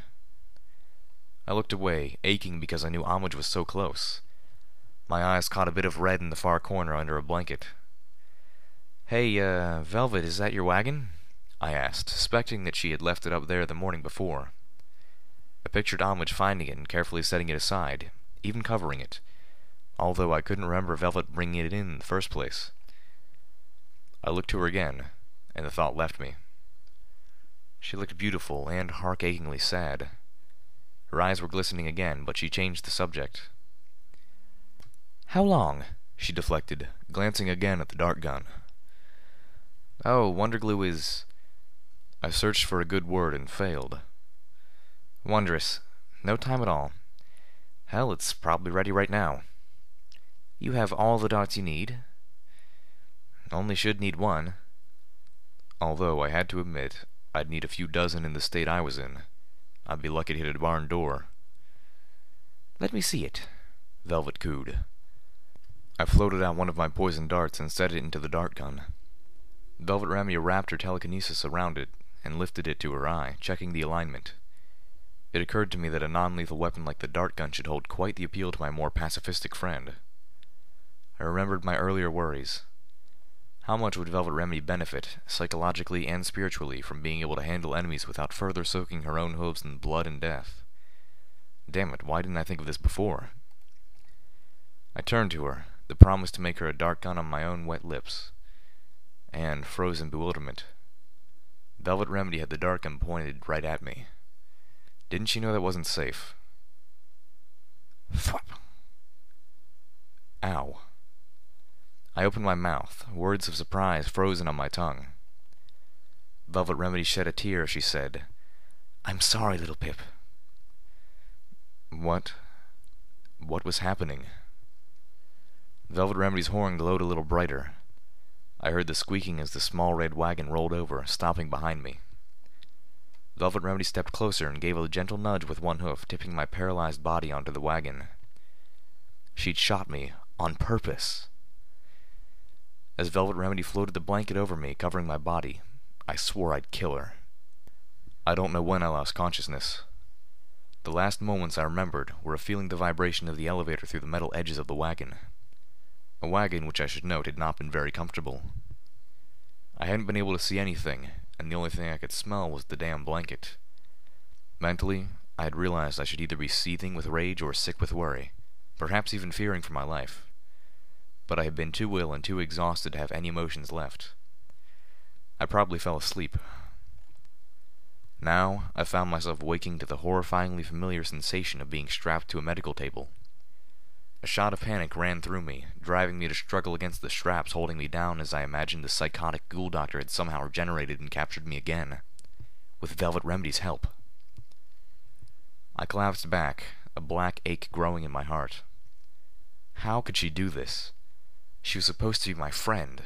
I looked away, aching because I knew Homage was so close. My eyes caught a bit of red in the far corner under a blanket. Hey, Velvet, is that your wagon? I asked, suspecting that she had left it up there the morning before. I pictured Homage finding it and carefully setting it aside, even covering it, although I couldn't remember Velvet bringing it in the first place. I looked to her again, and the thought left me. She looked beautiful and heart-achingly sad. Her eyes were glistening again, but she changed the subject. How long? She deflected, glancing again at the dart gun. Oh, Wonderglue is... I searched for a good word and failed. Wondrous. No time at all. Hell, it's probably ready right now. You have all the darts you need. Only should need one. Although I had to admit, I'd need a few dozen in the state I was in. I'd be lucky to hit a barn door. Let me see it, Velvet cooed. I floated out one of my poisoned darts and set it into the dart gun. Velvet Remedy wrapped her telekinesis around it and lifted it to her eye, checking the alignment. It occurred to me that a non-lethal weapon like the dart gun should hold quite the appeal to my more pacifistic friend. I remembered my earlier worries. How much would Velvet Remedy benefit, psychologically and spiritually, from being able to handle enemies without further soaking her own hooves in blood and death? Damn it, why didn't I think of this before? I turned to her, the promise to make her a dart gun on my own wet lips, and froze in bewilderment. Velvet Remedy had the dart gun pointed right at me. Didn't she know that wasn't safe? Thwap! Ow. I opened my mouth, words of surprise frozen on my tongue. Velvet Remedy shed a tear as she said, "I'm sorry, little Pip." What was happening? Velvet Remedy's horn glowed a little brighter. I heard the squeaking as the small red wagon rolled over, stopping behind me. Velvet Remedy stepped closer and gave a gentle nudge with one hoof, tipping my paralyzed body onto the wagon. She'd shot me, on purpose. As Velvet Remedy floated the blanket over me, covering my body, I swore I'd kill her. I don't know when I lost consciousness. The last moments I remembered were of feeling the vibration of the elevator through the metal edges of the wagon. A wagon which I should note had not been very comfortable. I hadn't been able to see anything, and the only thing I could smell was the damn blanket. Mentally, I had realized I should either be seething with rage or sick with worry, perhaps even fearing for my life. But I had been too ill and too exhausted to have any emotions left. I probably fell asleep. Now, I found myself waking to the horrifyingly familiar sensation of being strapped to a medical table. A shot of panic ran through me, driving me to struggle against the straps holding me down as I imagined the psychotic ghoul doctor had somehow regenerated and captured me again, with Velvet Remedy's help. I collapsed back, a black ache growing in my heart. How could she do this? She was supposed to be my friend.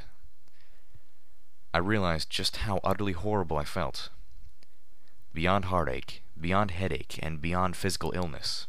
I realized just how utterly horrible I felt. Beyond heartache, beyond headache, and beyond physical illness.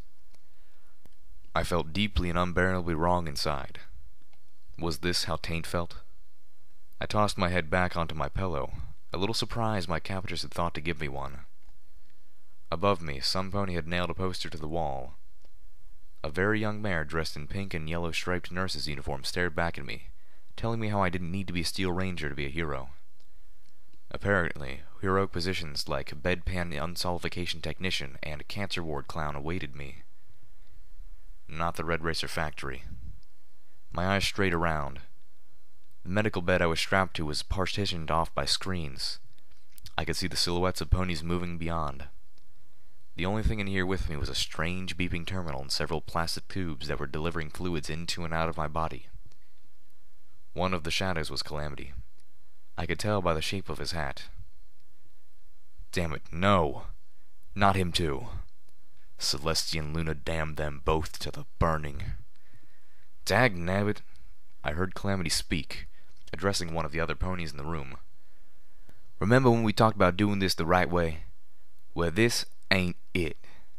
I felt deeply and unbearably wrong inside. Was this how Taint felt? I tossed my head back onto my pillow, a little surprised my captors had thought to give me one. Above me, some pony had nailed a poster to the wall. A very young mare dressed in pink and yellow striped nurse's uniform stared back at me, telling me how I didn't need to be a Steel Ranger to be a hero. Apparently, heroic positions like bedpan unsolidification technician and cancer ward clown awaited me. Not the Red Racer factory. My eyes strayed around. The medical bed I was strapped to was partitioned off by screens. I could see the silhouettes of ponies moving beyond. The only thing in here with me was a strange beeping terminal and several plastic tubes that were delivering fluids into and out of my body. One of the shadows was Calamity. I could tell by the shape of his hat. Damn it, no! Not him too! Celestia and Luna damned them both to the burning. Dagnabbit! I heard Calamity speak, addressing one of the other ponies in the room. Remember when we talked about doing this the right way? Well, this ain't it.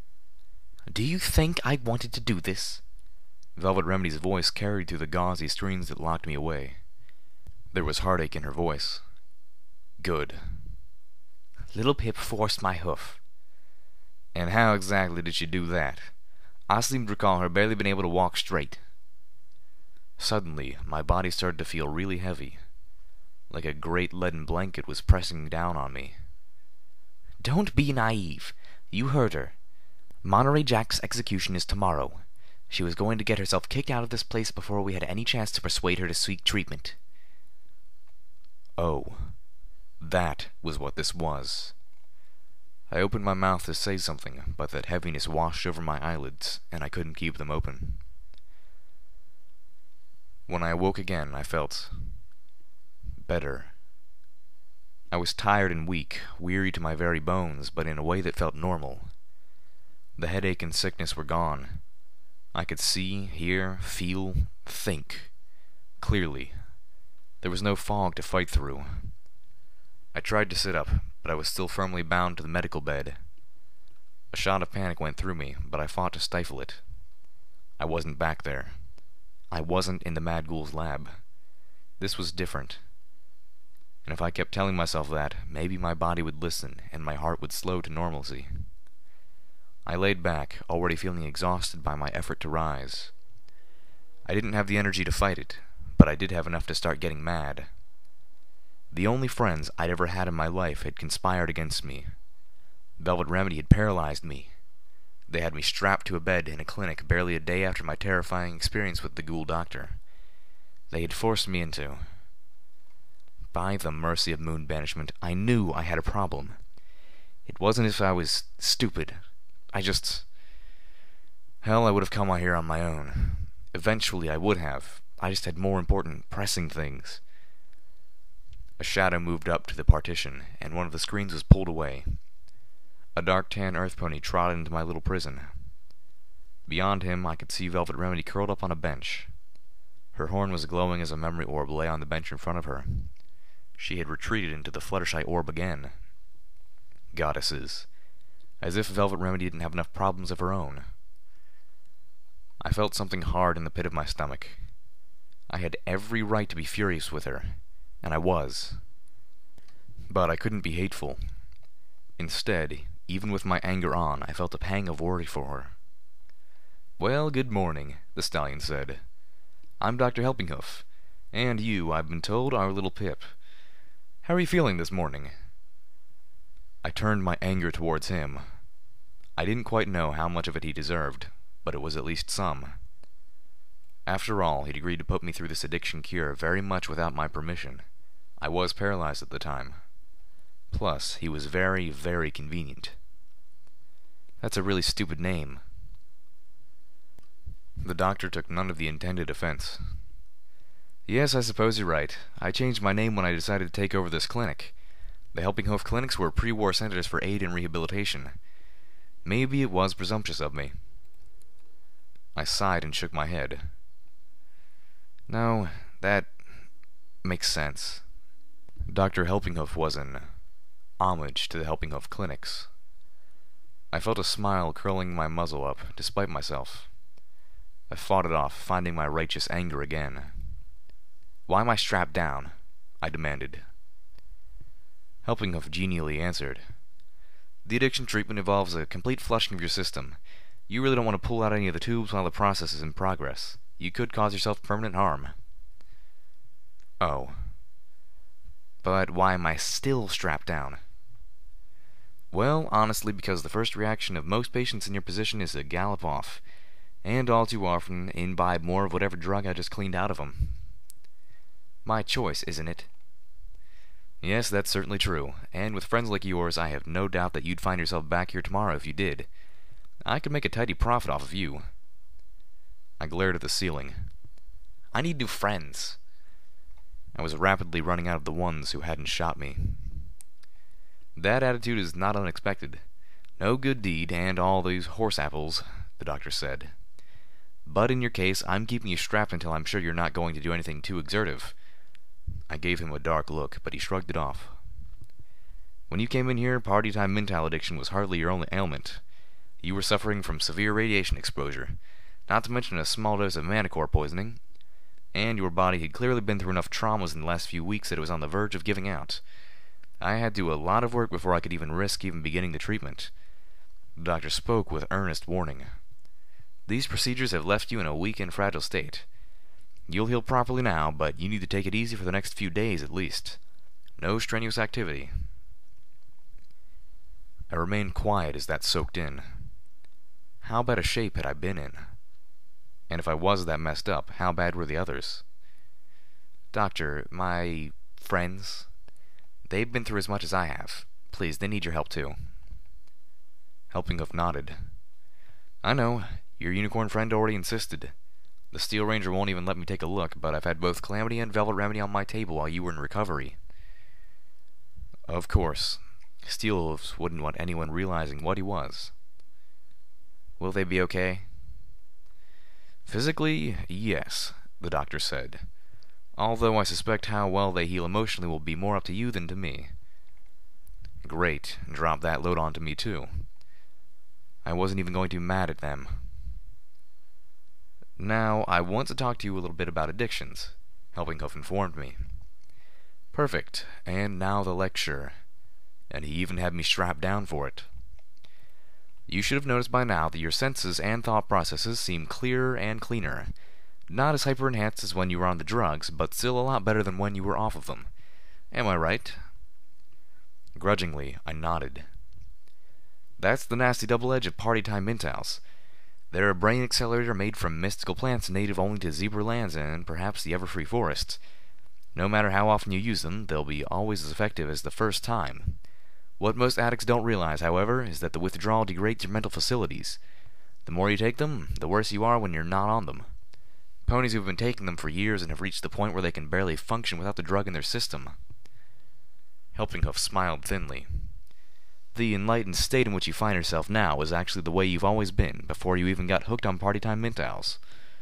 Do you think I wanted to do this? Velvet Remedy's voice carried through the gauzy screens that locked me away. There was heartache in her voice. Good. Little Pip forced my hoof. And how exactly did she do that? I seem to recall her barely being able to walk straight. Suddenly, my body started to feel really heavy, like a great leaden blanket was pressing down on me. Don't be naive. You heard her. Monterey Jack's execution is tomorrow. She was going to get herself kicked out of this place before we had any chance to persuade her to seek treatment. Oh, that was what this was. I opened my mouth to say something, but that heaviness washed over my eyelids, and I couldn't keep them open. When I awoke again, I felt better. I was tired and weak, weary to my very bones, but in a way that felt normal. The headache and sickness were gone. I could see, hear, feel, think, clearly. There was no fog to fight through. I tried to sit up, but I was still firmly bound to the medical bed. A shot of panic went through me, but I fought to stifle it. I wasn't back there. I wasn't in the Mad Ghoul's lab. This was different. And if I kept telling myself that, maybe my body would listen, and my heart would slow to normalcy. I laid back, already feeling exhausted by my effort to rise. I didn't have the energy to fight it, but I did have enough to start getting mad. The only friends I'd ever had in my life had conspired against me. Velvet Remedy had paralyzed me. They had me strapped to a bed in a clinic barely a day after my terrifying experience with the ghoul doctor. They had forced me into... By the mercy of moon banishment, I knew I had a problem. It wasn't as if I was stupid. Hell, I would have come out here on my own. Eventually I would have. I just had more important, pressing things. A shadow moved up to the partition, and one of the screens was pulled away. A dark tan earth pony trotted into my little prison. Beyond him, I could see Velvet Remedy curled up on a bench. Her horn was glowing as a memory orb lay on the bench in front of her. She had retreated into the Fluttershy orb again. Goddesses. As if Velvet Remedy didn't have enough problems of her own. I felt something hard in the pit of my stomach. I had every right to be furious with her, and I was. But I couldn't be hateful. Instead, even with my anger on, I felt a pang of worry for her. "Well, good morning," the stallion said. "I'm Dr. Helpinghoof, and you, I've been told, are little Pip. How are you feeling this morning?" I turned my anger towards him. I didn't quite know how much of it he deserved, but it was at least some. After all, he'd agreed to put me through this addiction cure very much without my permission. I was paralyzed at the time. Plus, he was very, very convenient. That's a really stupid name. The doctor took none of the intended offense. "Yes, I suppose you're right. I changed my name when I decided to take over this clinic. The Helpinghoof clinics were pre-war centers for aid and rehabilitation. Maybe it was presumptuous of me." I sighed and shook my head. "No, that makes sense." Dr. Helpinghoof was an homage to the Helpinghoof clinics. I felt a smile curling my muzzle up, despite myself. I fought it off, finding my righteous anger again. "Why am I strapped down?" I demanded. Helpinghoof genially answered. "The addiction treatment involves a complete flushing of your system. You really don't want to pull out any of the tubes while the process is in progress. You could cause yourself permanent harm." "Oh. But why am I still strapped down?" "Well, honestly, because the first reaction of most patients in your position is to gallop off, and all too often imbibe more of whatever drug I just cleaned out of them." "My choice, isn't it?" "Yes, that's certainly true, and with friends like yours, I have no doubt that you'd find yourself back here tomorrow if you did. I could make a tidy profit off of you." I glared at the ceiling. "I need new friends." I was rapidly running out of the ones who hadn't shot me. "That attitude is not unexpected. No good deed, and all these horse apples," the doctor said. "But in your case, I'm keeping you strapped until I'm sure you're not going to do anything too exertive." I gave him a dark look, but he shrugged it off. "When you came in here, party-time mental addiction was hardly your only ailment. You were suffering from severe radiation exposure, not to mention a small dose of Manticore poisoning, and your body had clearly been through enough traumas in the last few weeks that it was on the verge of giving out. I had to do a lot of work before I could even risk beginning the treatment." The doctor spoke with earnest warning. "These procedures have left you in a weak and fragile state. You'll heal properly now, but you need to take it easy for the next few days at least. No strenuous activity." I remained quiet as that soaked in. How bad a shape had I been in? And if I was that messed up, how bad were the others? "Doctor, my friends, they've been through as much as I have. Please, they need your help too." Helpinghoof nodded. "I know. Your unicorn friend already insisted. The Steel Ranger won't even let me take a look, but I've had both Calamity and Velvet Remedy on my table while you were in recovery." Of course. Steel Wolves wouldn't want anyone realizing what he was. "Will they be okay?" "Physically, yes," the doctor said. "Although I suspect how well they heal emotionally will be more up to you than to me." Great. Drop that load onto me too. I wasn't even going to be mad at them. "Now, I want to talk to you a little bit about addictions," Helpinghoof informed me. "Perfect. And now the lecture." And he even had me strapped down for it. "You should have noticed by now that your senses and thought processes seem clearer and cleaner. Not as hyper-enhanced as when you were on the drugs, but still a lot better than when you were off of them. Am I right?" Grudgingly, I nodded. "That's the nasty double edge of party-time mentals. They're a brain accelerator made from mystical plants native only to zebra lands and perhaps the Everfree forests. No matter how often you use them, they'll be always as effective as the first time. What most addicts don't realize, however, is that the withdrawal degrades your mental facilities. The more you take them, the worse you are when you're not on them. Ponies who've been taking them for years and have reached the point where they can barely function without the drug in their system." Helpinghoof smiled thinly. "The enlightened state in which you find yourself now is actually the way you've always been, before you even got hooked on party-time mentals."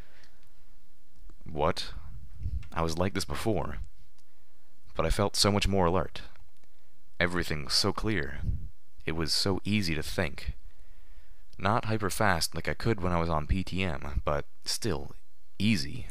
What? I was like this before. But I felt so much more alert. Everything was so clear. It was so easy to think. Not hyper-fast like I could when I was on PTM, but still easy.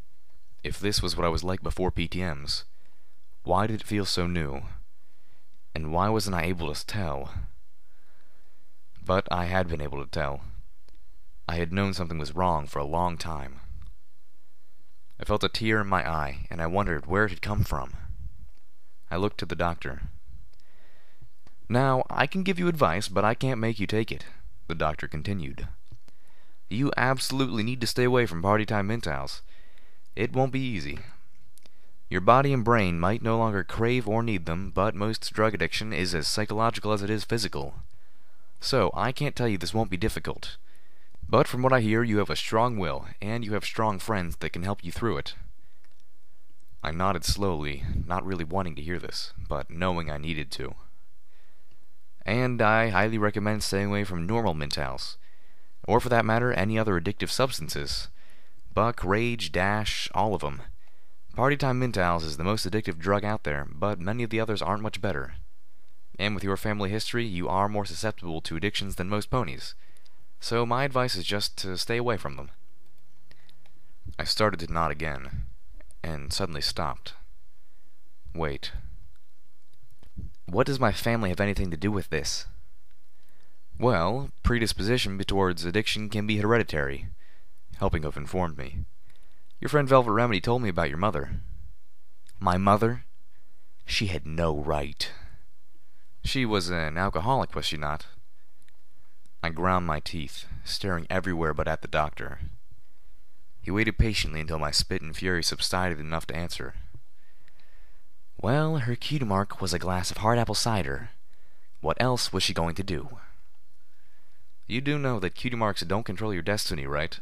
If this was what I was like before PTMs, why did it feel so new? And why wasn't I able to tell? But I had been able to tell. I had known something was wrong for a long time. I felt a tear in my eye, and I wondered where it had come from. I looked to the doctor. "Now, I can give you advice, but I can't make you take it," the doctor continued. "You absolutely need to stay away from party time Mentos. It won't be easy. Your body and brain might no longer crave or need them, but most drug addiction is as psychological as it is physical. So, I can't tell you this won't be difficult. But from what I hear, you have a strong will, and you have strong friends that can help you through it." I nodded slowly, not really wanting to hear this, but knowing I needed to. "And I highly recommend staying away from normal Mentos, or for that matter, any other addictive substances. Buck, Rage, Dash, all of them. Party Time Mentos is the most addictive drug out there, but many of the others aren't much better. And with your family history, you are more susceptible to addictions than most ponies. So my advice is just to stay away from them." I started to nod again, and suddenly stopped. Wait. What does my family have anything to do with this? Well, predisposition towards addiction can be hereditary. Helpinghoff informed me. Your friend Velvet Remedy told me about your mother. My mother? She had no right. She was an alcoholic, was she not? I ground my teeth, staring everywhere but at the doctor. He waited patiently until my spit and fury subsided enough to answer. Well, her cue mark was a glass of hard apple cider. What else was she going to do? You do know that cutie marks don't control your destiny, right?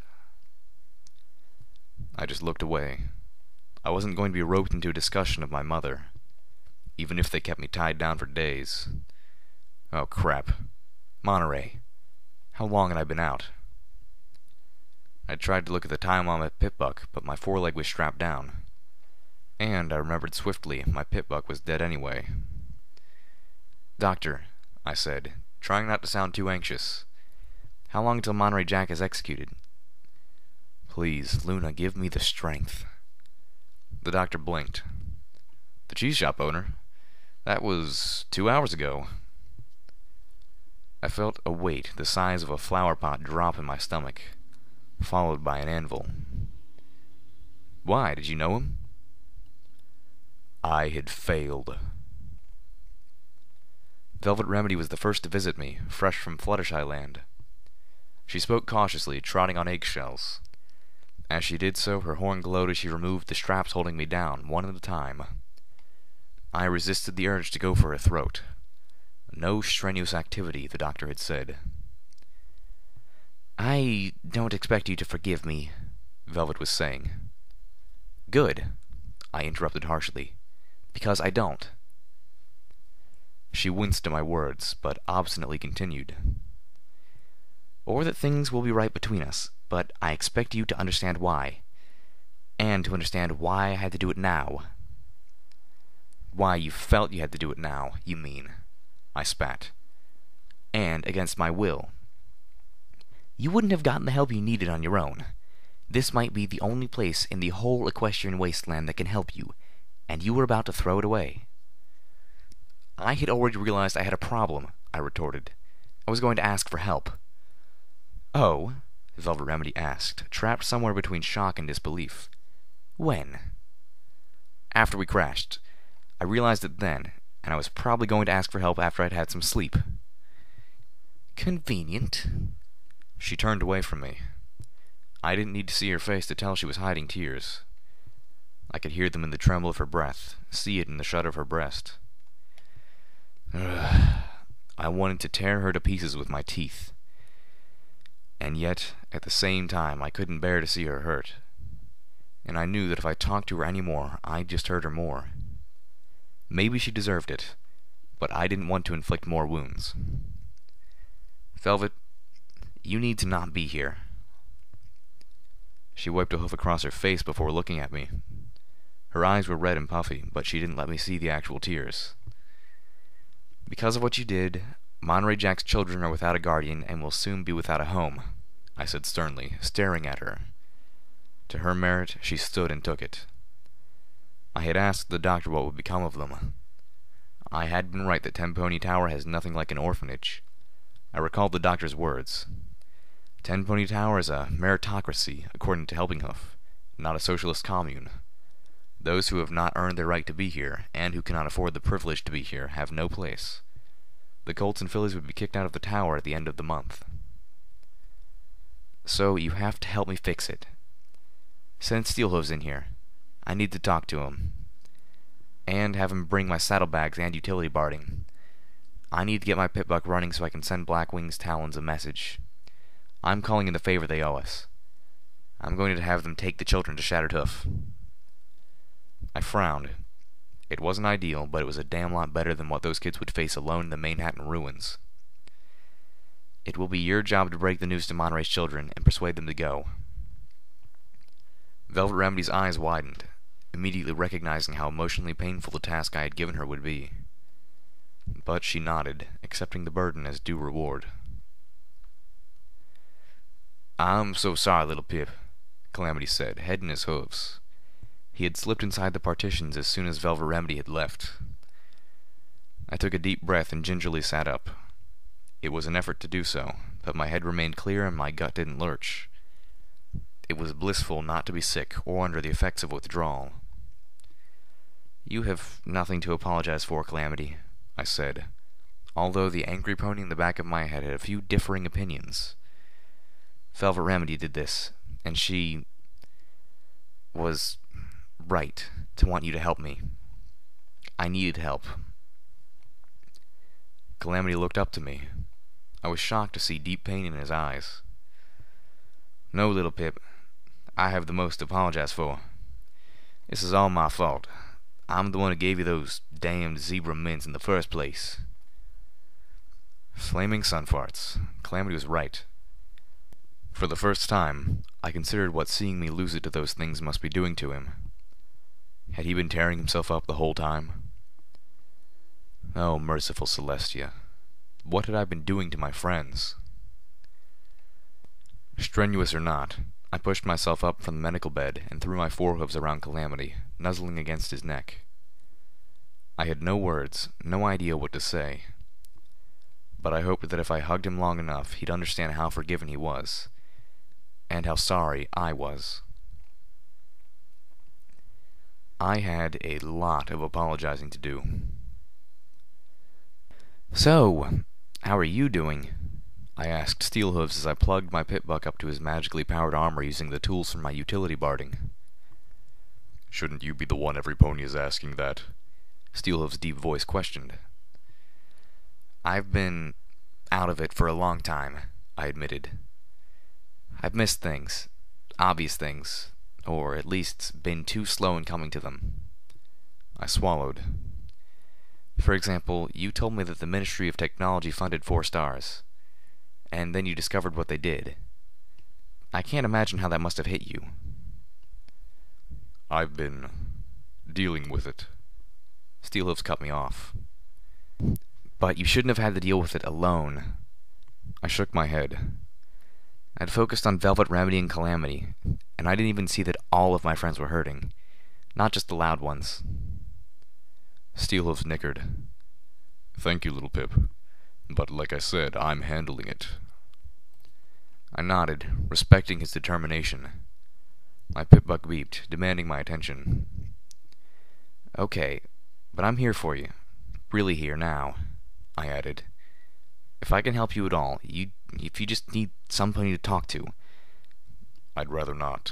I just looked away. I wasn't going to be roped into a discussion of my mother, even if they kept me tied down for days. Oh, crap. Monterey. How long had I been out? I tried to look at the time on my pit-buck, but my foreleg was strapped down. And I remembered swiftly my pit-buck was dead anyway. Doctor, I said, trying not to sound too anxious. How long till Monterey Jack is executed? Please, Luna, give me the strength. The doctor blinked. The cheese shop owner? That was 2 hours ago. I felt a weight the size of a flower pot drop in my stomach, followed by an anvil. Why, did you know him? I had failed. Velvet Remedy was the first to visit me, fresh from Fluttershy Land. She spoke cautiously, trotting on eggshells. As she did so, her horn glowed as she removed the straps holding me down, one at a time. I resisted the urge to go for her throat. No strenuous activity, the doctor had said. I don't expect you to forgive me, Velvet was saying. Good, I interrupted harshly, because I don't. She winced at my words, but obstinately continued. Or that things will be right between us, but I expect you to understand why. And to understand why I had to do it now. Why you felt you had to do it now, you mean, I spat. And against my will. You wouldn't have gotten the help you needed on your own. This might be the only place in the whole equestrian wasteland that can help you, and you were about to throw it away. I had already realized I had a problem, I retorted. I was going to ask for help. Oh? Velvet Remedy asked, trapped somewhere between shock and disbelief. When? After we crashed. I realized it then, and I was probably going to ask for help after I'd had some sleep. Convenient. She turned away from me. I didn't need to see her face to tell she was hiding tears. I could hear them in the tremble of her breath, see it in the shudder of her breast. I wanted to tear her to pieces with my teeth. And yet, at the same time, I couldn't bear to see her hurt. And I knew that if I talked to her any more, I'd just hurt her more. Maybe she deserved it, but I didn't want to inflict more wounds. Velvet, you need to not be here. She wiped a hoof across her face before looking at me. Her eyes were red and puffy, but she didn't let me see the actual tears. Because of what you did, Monterey Jack's children are without a guardian and will soon be without a home, I said sternly, staring at her. To her merit, she stood and took it. I had asked the doctor what would become of them. I had been right that Ten Pony Tower has nothing like an orphanage. I recalled the doctor's words. Ten Pony Tower is a meritocracy, according to Helpinghoof, not a socialist commune. Those who have not earned their right to be here, and who cannot afford the privilege to be here, have no place. The Colts and fillies would be kicked out of the tower at the end of the month. So you have to help me fix it. Send Steelhooves in here. I need to talk to him. And have him bring my saddlebags and utility barding. I need to get my pitbuck running so I can send Blackwing's Talons a message. I'm calling in the favor they owe us. I'm going to have them take the children to Shattered Hoof. I frowned. It wasn't ideal, but it was a damn lot better than what those kids would face alone in the Manhattan ruins. It will be your job to break the news to Monterey's children and persuade them to go. Velvet Remedy's eyes widened, immediately recognizing how emotionally painful the task I had given her would be. But she nodded, accepting the burden as due reward. I'm so sorry, little Pip, Calamity said, head in his hooves. He had slipped inside the partitions as soon as Velvet Remedy had left. I took a deep breath and gingerly sat up. It was an effort to do so, but my head remained clear and my gut didn't lurch. It was blissful not to be sick or under the effects of withdrawal. You have nothing to apologize for, Calamity, I said, although the angry pony in the back of my head had a few differing opinions. Velvet Remedy did this, and she was right to want you to help me. I needed help. Calamity looked up to me. I was shocked to see deep pain in his eyes. No, little Pip, I have the most to apologize for. This is all my fault. I'm the one who gave you those damned zebra mints in the first place. Flaming sun farts. Calamity was right. For the first time, I considered what seeing me lose it to those things must be doing to him. Had he been tearing himself up the whole time? Oh, merciful Celestia, what had I been doing to my friends? Strenuous or not, I pushed myself up from the medical bed and threw my forehooves around Calamity, nuzzling against his neck. I had no words, no idea what to say. But I hoped that if I hugged him long enough, he'd understand how forgiven he was, and how sorry I was. I had a lot of apologizing to do. So, how are you doing? I asked Steelhooves as I plugged my pitbuck up to his magically powered armor using the tools from my utility barding. Shouldn't you be the one every pony is asking that? Steelhooves' deep voice questioned. I've been out of it for a long time, I admitted. I've missed things, obvious things, or at least been too slow in coming to them. I swallowed. For example, you told me that the Ministry of Technology funded 4 stars, and then you discovered what they did. I can't imagine how that must have hit you. I've been dealing with it. Steelhooves cut me off. But you shouldn't have had to deal with it alone. I shook my head. I'd focused on Velvet Remedy and Calamity, and I didn't even see that all of my friends were hurting, not just the loud ones. Steelhooves nickered. Thank you, little Pip. But like I said, I'm handling it. I nodded, respecting his determination. My pitbuck beeped, demanding my attention. Okay, but I'm here for you. Really here now, I added. If I can help you at all, if you just need somebody to talk to. I'd rather not.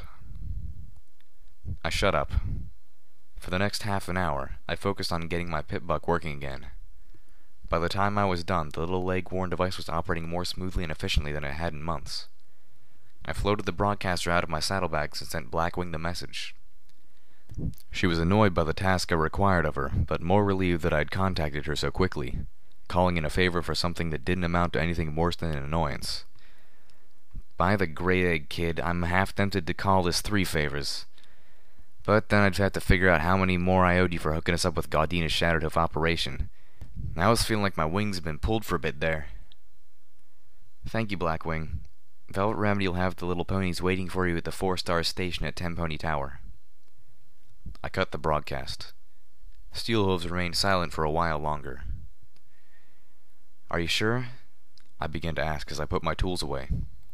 I shut up. For the next half an hour, I focused on getting my pitbuck working again. By the time I was done, the little leg-worn device was operating more smoothly and efficiently than it had in months. I floated the broadcaster out of my saddlebags and sent Blackwing the message. She was annoyed by the task I required of her, but more relieved that I'd contacted her so quickly, calling in a favor for something that didn't amount to anything worse than an annoyance. By the great egg, kid, I'm half tempted to call this 3 favors. But then I'd have to figure out how many more I owed you for hooking us up with Gaudina's Shattered Hoof operation. I was feeling like my wings had been pulled for a bit there. Thank you, Blackwing. Velvet Remedy will have the little ponies waiting for you at the 4-star station at Ten Pony Tower. I cut the broadcast. Steelhooves remained silent for a while longer. "Are you sure?" I began to ask as I put my tools away.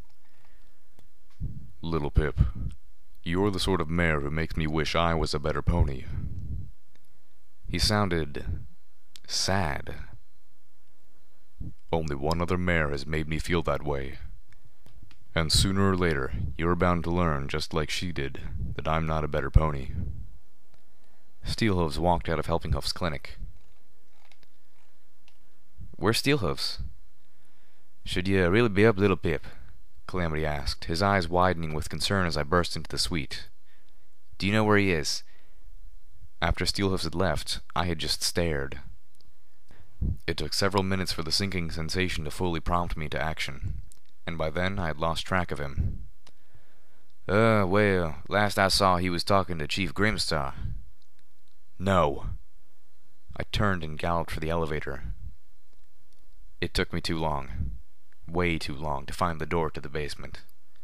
"Little Pip, you're the sort of mare who makes me wish I was a better pony." He sounded sad. "Only one other mare has made me feel that way. And sooner or later, you're bound to learn, just like she did, that I'm not a better pony." Steelhooves walked out of Helpinghoof's clinic. "Where's Steelhooves?" "Should you really be up, Little Pip?" Calamity asked, his eyes widening with concern as I burst into the suite. "Do you know where he is?" After Steelhooves had left, I had just stared. It took several minutes for the sinking sensation to fully prompt me to action, and by then I had lost track of him. Well, last I saw he was talking to Chief Grimstar." "No!" I turned and galloped for the elevator. It took me too long. Way too long to find the door to the basement.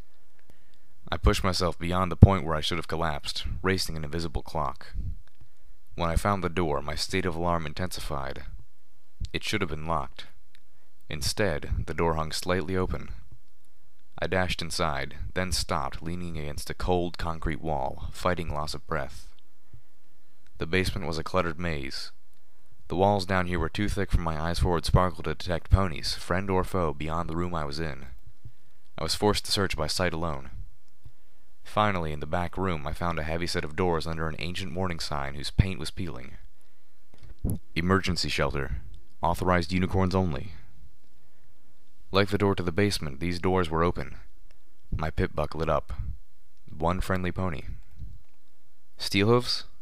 I pushed myself beyond the point where I should have collapsed, racing an invisible clock. When I found the door, my state of alarm intensified. It should have been locked. Instead, the door hung slightly open. I dashed inside, then stopped, leaning against a cold concrete wall, fighting loss of breath. The basement was a cluttered maze. The walls down here were too thick for my eyes-forward sparkle to detect ponies, friend or foe, beyond the room I was in. I was forced to search by sight alone. Finally, in the back room, I found a heavy set of doors under an ancient warning sign whose paint was peeling. "Emergency shelter. Authorized unicorns only." Like the door to the basement, these doors were open. My pip-buck lit up. One friendly pony. "Steelhooves?"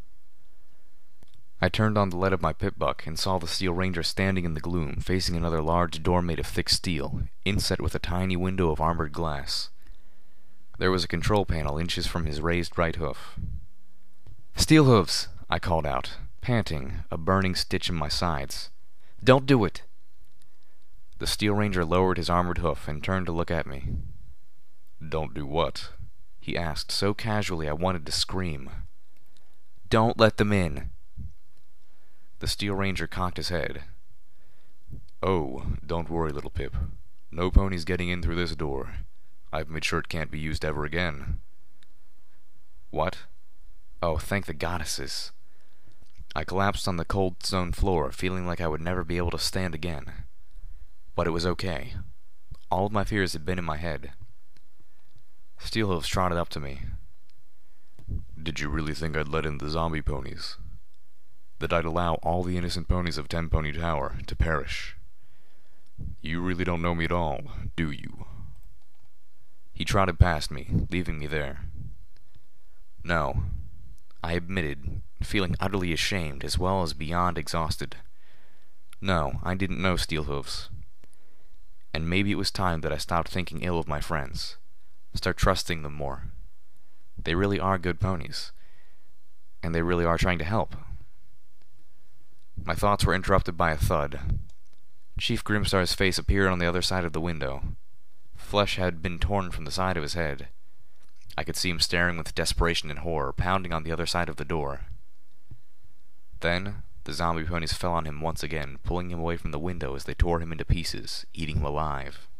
I turned on the light of my pip-buck and saw the Steel Ranger standing in the gloom, facing another large door made of thick steel, inset with a tiny window of armored glass. There was a control panel inches from his raised right hoof. "Steelhooves!" I called out, panting, a burning stitch in my sides. "Don't do it!" The Steel Ranger lowered his armored hoof and turned to look at me. "Don't do what?" he asked so casually I wanted to scream. "Don't let them in." The Steel Ranger cocked his head. "Oh, don't worry, Little Pip. No ponies getting in through this door. I've made sure it can't be used ever again." "What? Oh, thank the goddesses." I collapsed on the cold stone floor, feeling like I would never be able to stand again. But it was okay. All of my fears had been in my head. Steelhooves trotted up to me. "Did you really think I'd let in the zombie ponies? That I'd allow all the innocent ponies of Ten Pony Tower to perish? You really don't know me at all, do you?" He trotted past me, leaving me there. "No," I admitted, feeling utterly ashamed as well as beyond exhausted. "No, I didn't know Steelhooves. And maybe it was time that I stopped thinking ill of my friends, start trusting them more. They really are good ponies, and they really are trying to help." My thoughts were interrupted by a thud. Chief Grimstar's face appeared on the other side of the window. Flesh had been torn from the side of his head. I could see him staring with desperation and horror, pounding on the other side of the door. Then, the zombie ponies fell on him once again, pulling him away from the window as they tore him into pieces, eating him alive.